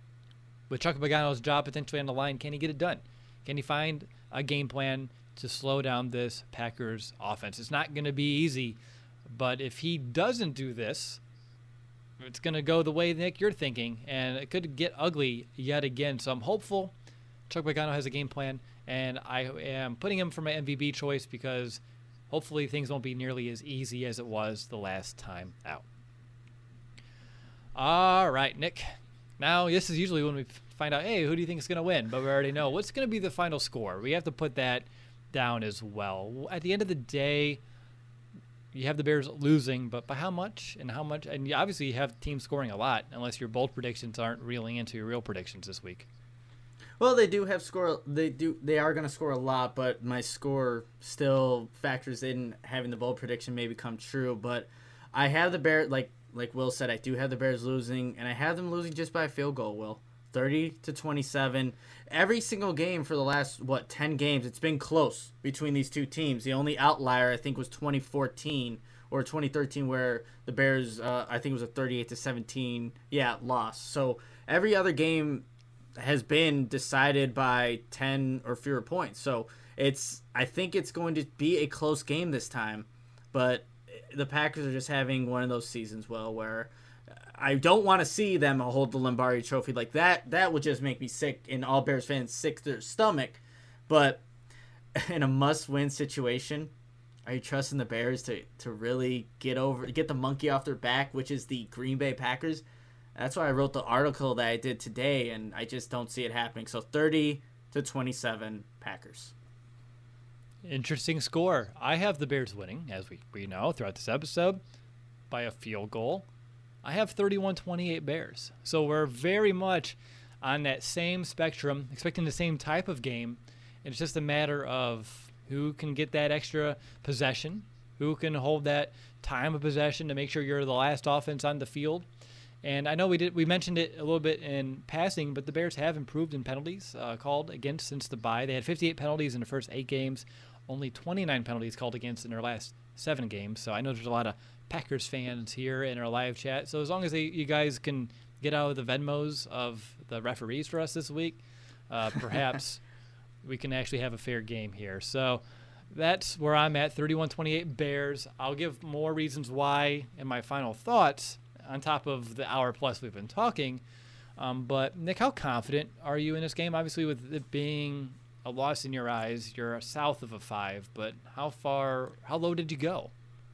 With Chuck Pagano's job potentially on the line, can he get it done? Can he find a game plan to slow down this Packers offense? It's not going to be easy, but if he doesn't do this, it's going to go the way, Nick, you're thinking, and it could get ugly yet again. So I'm hopeful Chuck Pagano has a game plan, and I am putting him for my M V B choice because hopefully things won't be nearly as easy as it was the last time out. All right, Nick. Now, this is usually when we find out, hey, who do you think is going to win? But we already know what's going to be the final score. We have to put that down as well. At the end of the day, you have the Bears losing, but by how much and how much? And obviously you have teams scoring a lot, unless your bold predictions aren't reeling into your real predictions this week. Well, they do have score. They do. They are going to score a lot, but my score still factors in having the bold prediction maybe come true. But I have the Bears like. Like Will said, I do have the Bears losing, and I have them losing just by a field goal, Will. thirty to twenty-seven. Every single game for the last, what, ten games, it's been close between these two teams. The only outlier, I think, was twenty fourteen or twenty thirteen where the Bears, uh, I think it was a thirty-eight to seventeen, yeah, loss. So every other game has been decided by ten or fewer points. So it's, I think it's going to be a close game this time, but the Packers are just having one of those seasons, Will, where I don't want to see them hold the Lombardi Trophy like that. That would just make me sick, and all Bears fans sick to their stomach. But in a must-win situation, are you trusting the Bears to, to really get over, get the monkey off their back, which is the Green Bay Packers? That's why I wrote the article that I did today, and I just don't see it happening. So thirty to twenty-seven Packers. Interesting score. I have the Bears winning, as we, we know throughout this episode, by a field goal. I have thirty-one twenty-eight Bears. So we're very much on that same spectrum, expecting the same type of game. It's just a matter of who can get that extra possession, who can hold that time of possession to make sure you're the last offense on the field. And I know we did we mentioned it a little bit in passing, but the Bears have improved in penalties uh, called against since the bye. They had fifty-eight penalties in the first eight games, only twenty-nine penalties called against in their last seven games. So I know there's a lot of Packers fans here in our live chat. So as long as they, you guys can get out of the Venmos of the referees for us this week, uh, perhaps we can actually have a fair game here. So that's where I'm at, thirty-one twenty-eight Bears. I'll give more reasons why in my final thoughts on top of the hour plus we've been talking. Um, but, Nick, how confident are you in this game? Obviously, with it being a loss in your eyes, you're south of a five, but how far, how low did you go?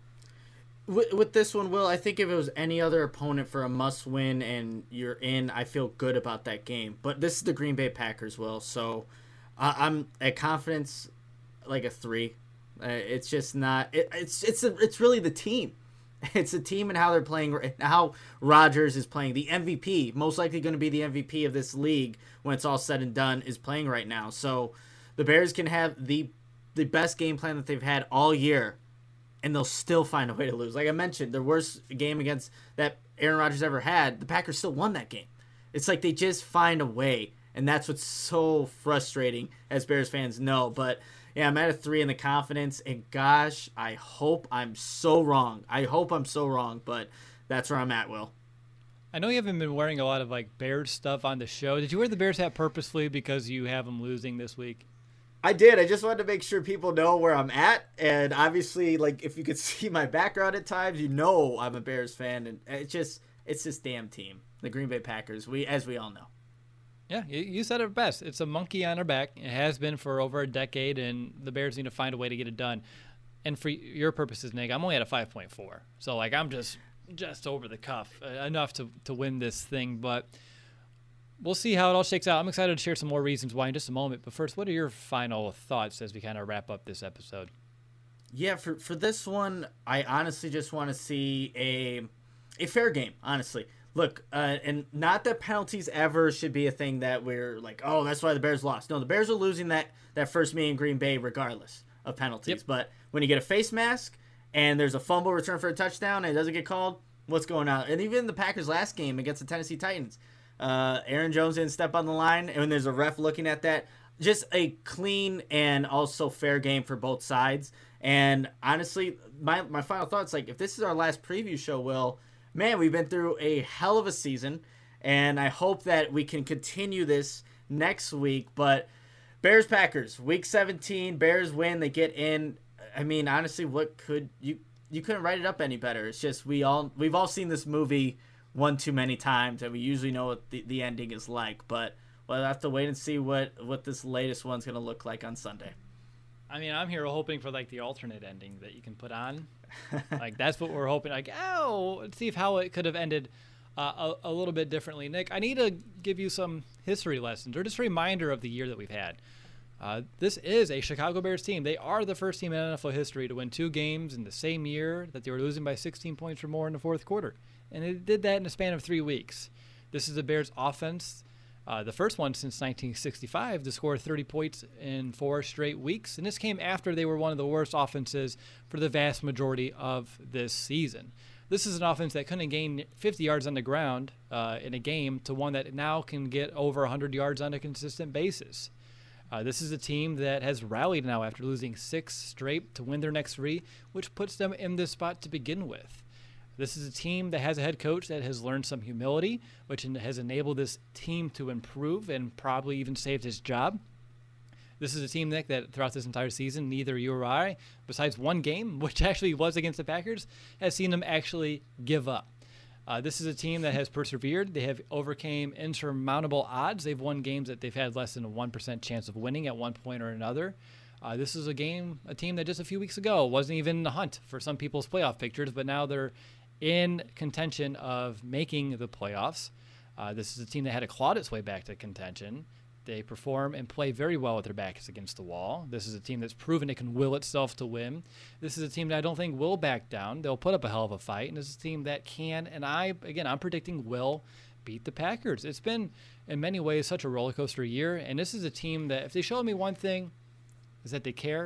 With, with this one, Will, I think if it was any other opponent for a must-win and you're in, I feel good about that game. But this is the Green Bay Packers, Will, so uh, I'm at confidence like a three. Uh, it's just not. It, it's it's a, it's really the team. It's the team and how they're playing, how Rodgers is playing. The M V P, most likely going to be the M V P of this league when it's all said and done, is playing right now. So the Bears can have the the best game plan that they've had all year, and they'll still find a way to lose. Like I mentioned, their worst game against that Aaron Rodgers ever had, the Packers still won that game. It's like they just find a way, and that's what's so frustrating, as Bears fans know. But yeah, I'm at a three in the confidence, and gosh, I hope I'm so wrong. I hope I'm so wrong, but that's where I'm at, Will. I know you haven't been wearing a lot of like Bears stuff on the show. Did you wear the Bears hat purposefully because you have them losing this week? I did. I just wanted to make sure people know where I'm at, and obviously, like if you could see my background at times, you know I'm a Bears fan, and it's just it's this damn team, the Green Bay Packers. We, as we all know. Yeah, you said it best. It's a monkey on our back. It has been for over a decade, and the Bears need to find a way to get it done. And for your purposes, Nick, I'm only at a five point four. So, like, I'm just just over the cuff uh, enough to, to win this thing. But we'll see how it all shakes out. I'm excited to share some more reasons why in just a moment. But first, what are your final thoughts as we kind of wrap up this episode? Yeah, for, for this one, I honestly just want to see a a fair game, honestly. Look, uh, and not that penalties ever should be a thing that we're like, oh, that's why the Bears lost. No, the Bears are losing that, that first meeting in Green Bay regardless of penalties. Yep. But when you get a face mask and there's a fumble return for a touchdown and it doesn't get called, what's going on? And even the Packers' last game against the Tennessee Titans, uh, Aaron Jones didn't step on the line, and when there's a ref looking at that, just a clean and also fair game for both sides. And honestly, my, my final thoughts, like, if this is our last preview show, Will, man, we've been through a hell of a season, and I hope that we can continue this next week. But Bears-Packers, week seventeen, Bears win, they get in. I mean, honestly, what could you you couldn't write it up any better. It's just we all we've all seen this movie one too many times, and we usually know what the, the ending is like. But we'll have to wait and see what what this latest one's gonna look like on Sunday. I mean, I'm here hoping for like the alternate ending that you can put on. Like that's what we're hoping. Like, oh, let's see if how it could have ended uh, a, a little bit differently. Nick, I need to give you some history lessons or just a reminder of the year that we've had. Uh, this is a Chicago Bears team. They are the first team in N F L history to win two games in the same year that they were losing by sixteen points or more in the fourth quarter, and they did that in a span of three weeks. This is the Bears offense. Uh, the first one since nineteen sixty-five to score thirty points in four straight weeks. And this came after they were one of the worst offenses for the vast majority of this season. This is an offense that couldn't gain fifty yards on the ground uh, in a game to one that now can get over one hundred yards on a consistent basis. Uh, this is a team that has rallied now after losing six straight to win their next three, which puts them in this spot to begin with. This is a team that has a head coach that has learned some humility, which has enabled this team to improve and probably even saved his job. This is a team, Nick, that throughout this entire season, neither you or I, besides one game, which actually was against the Packers, has seen them actually give up. Uh, this is a team that has persevered. They have overcame insurmountable odds. They've won games that they've had less than a one percent chance of winning at one point or another. Uh, this is a game, a team that just a few weeks ago wasn't even in the hunt for some people's playoff pictures, but now they're in contention of making the playoffs. Uh, this is a team that had to claw its way back to contention. They perform and play very well with their backs against the wall. This is a team that's proven it can will itself to win. This is a team that I don't think will back down. They'll put up a hell of a fight, and this is a team that can, and I, again, I'm predicting will beat the Packers. It's been, in many ways, such a roller coaster year, and this is a team that if they show me one thing, is that they care.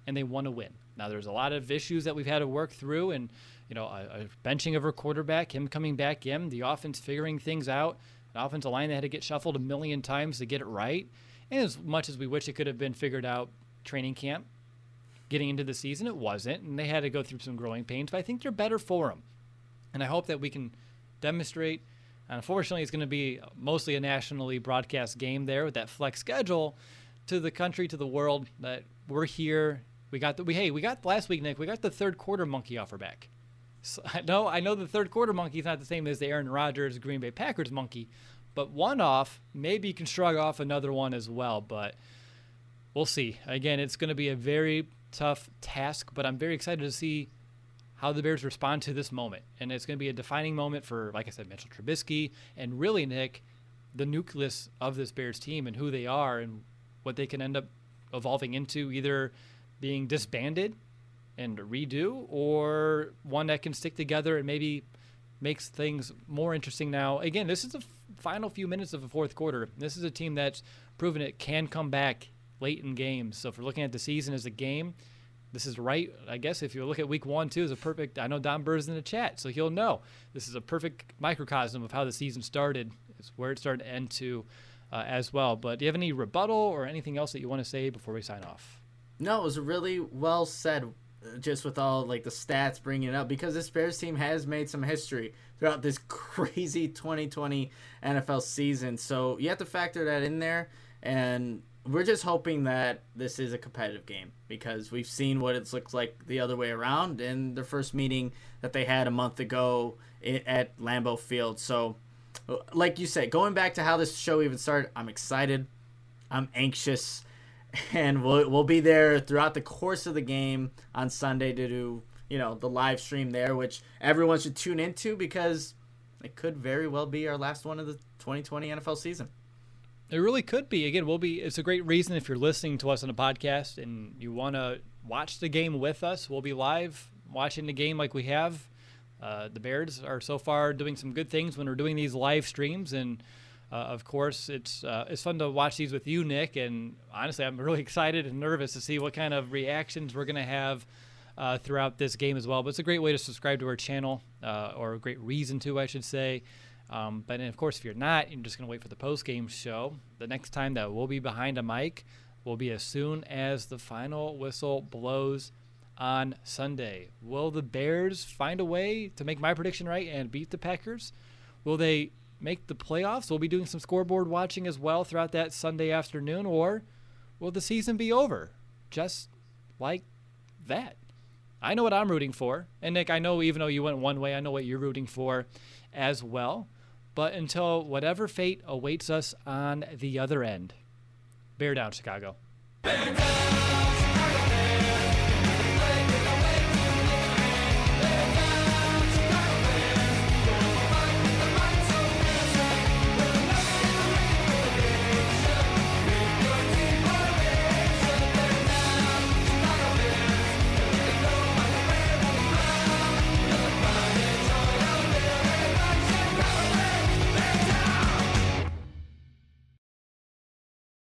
and they want to win. Now, there's a lot of issues that we've had to work through, and you know, a, a benching of our quarterback, him coming back in, the offense figuring things out, an offensive line that had to get shuffled a million times to get it right. And as much as we wish it could have been figured out training camp, getting into the season, it wasn't, and they had to go through some growing pains, but I think they're better for them. And I hope that we can demonstrate. Unfortunately, it's going to be mostly a nationally broadcast game there with that flex schedule to the country, to the world, that we're here. We got the, we, hey, we got last week, Nick, we got the third quarter monkey off our back. So, I know, I know the third quarter monkey is not the same as the Aaron Rodgers Green Bay Packers monkey, but one off, maybe you can shrug off another one as well, but we'll see. Again, it's going to be a very tough task, but I'm very excited to see how the Bears respond to this moment. And it's going to be a defining moment for, like I said, Mitchell Trubisky, and really, Nick, the nucleus of this Bears team and who they are and what they can end up evolving into, either being disbanded and redo, or one that can stick together and maybe makes things more interesting. Now, again, this is the final few minutes of the fourth quarter. This is a team that's proven it can come back late in games. So if we're looking at the season as a game, this is right. I guess if you look at week one, two, is a perfect, I know Don Burr's in the chat, so he'll know. This is a perfect microcosm of how the season started. It's where it started to end to uh, as well. But do you have any rebuttal or anything else that you want to say before we sign off? No, it was really well said, just with all like the stats bringing it up, because this Bears team has made some history throughout this crazy twenty twenty N F L season. So you have to factor that in there, and we're just hoping that this is a competitive game, because we've seen what it's looked like the other way around in their first meeting that they had a month ago at Lambeau Field. So like you said, going back to how this show even started, I'm excited, I'm anxious, and we'll we'll be there throughout the course of the game on Sunday to do, you know, the live stream there, which everyone should tune into, because it could very well be our last one of the twenty twenty N F L season. It really could be. Again, we'll be. It's a great reason if you're listening to us on a podcast and you want to watch the game with us. We'll be live watching the game like we have. Uh, the Bears are so far doing some good things when we're doing these live streams, and Uh, of course, it's uh, it's fun to watch these with you, Nick, and honestly, I'm really excited and nervous to see what kind of reactions we're going to have uh, throughout this game as well. But it's a great way to subscribe to our channel, uh, or a great reason to, I should say. Um, but, of course, if you're not, you're just going to wait for the post-game show. The next time that we'll be behind a mic will be as soon as the final whistle blows on Sunday. Will the Bears find a way to make my prediction right and beat the Packers? Will they make the playoffs? We'll be doing some scoreboard watching as well throughout that Sunday afternoon, or will the season be over just like that? I know what I'm rooting for, and Nick, I know even though you went one way, I know what you're rooting for as well. But until whatever fate awaits us on the other end, bear down, Chicago. Bear down!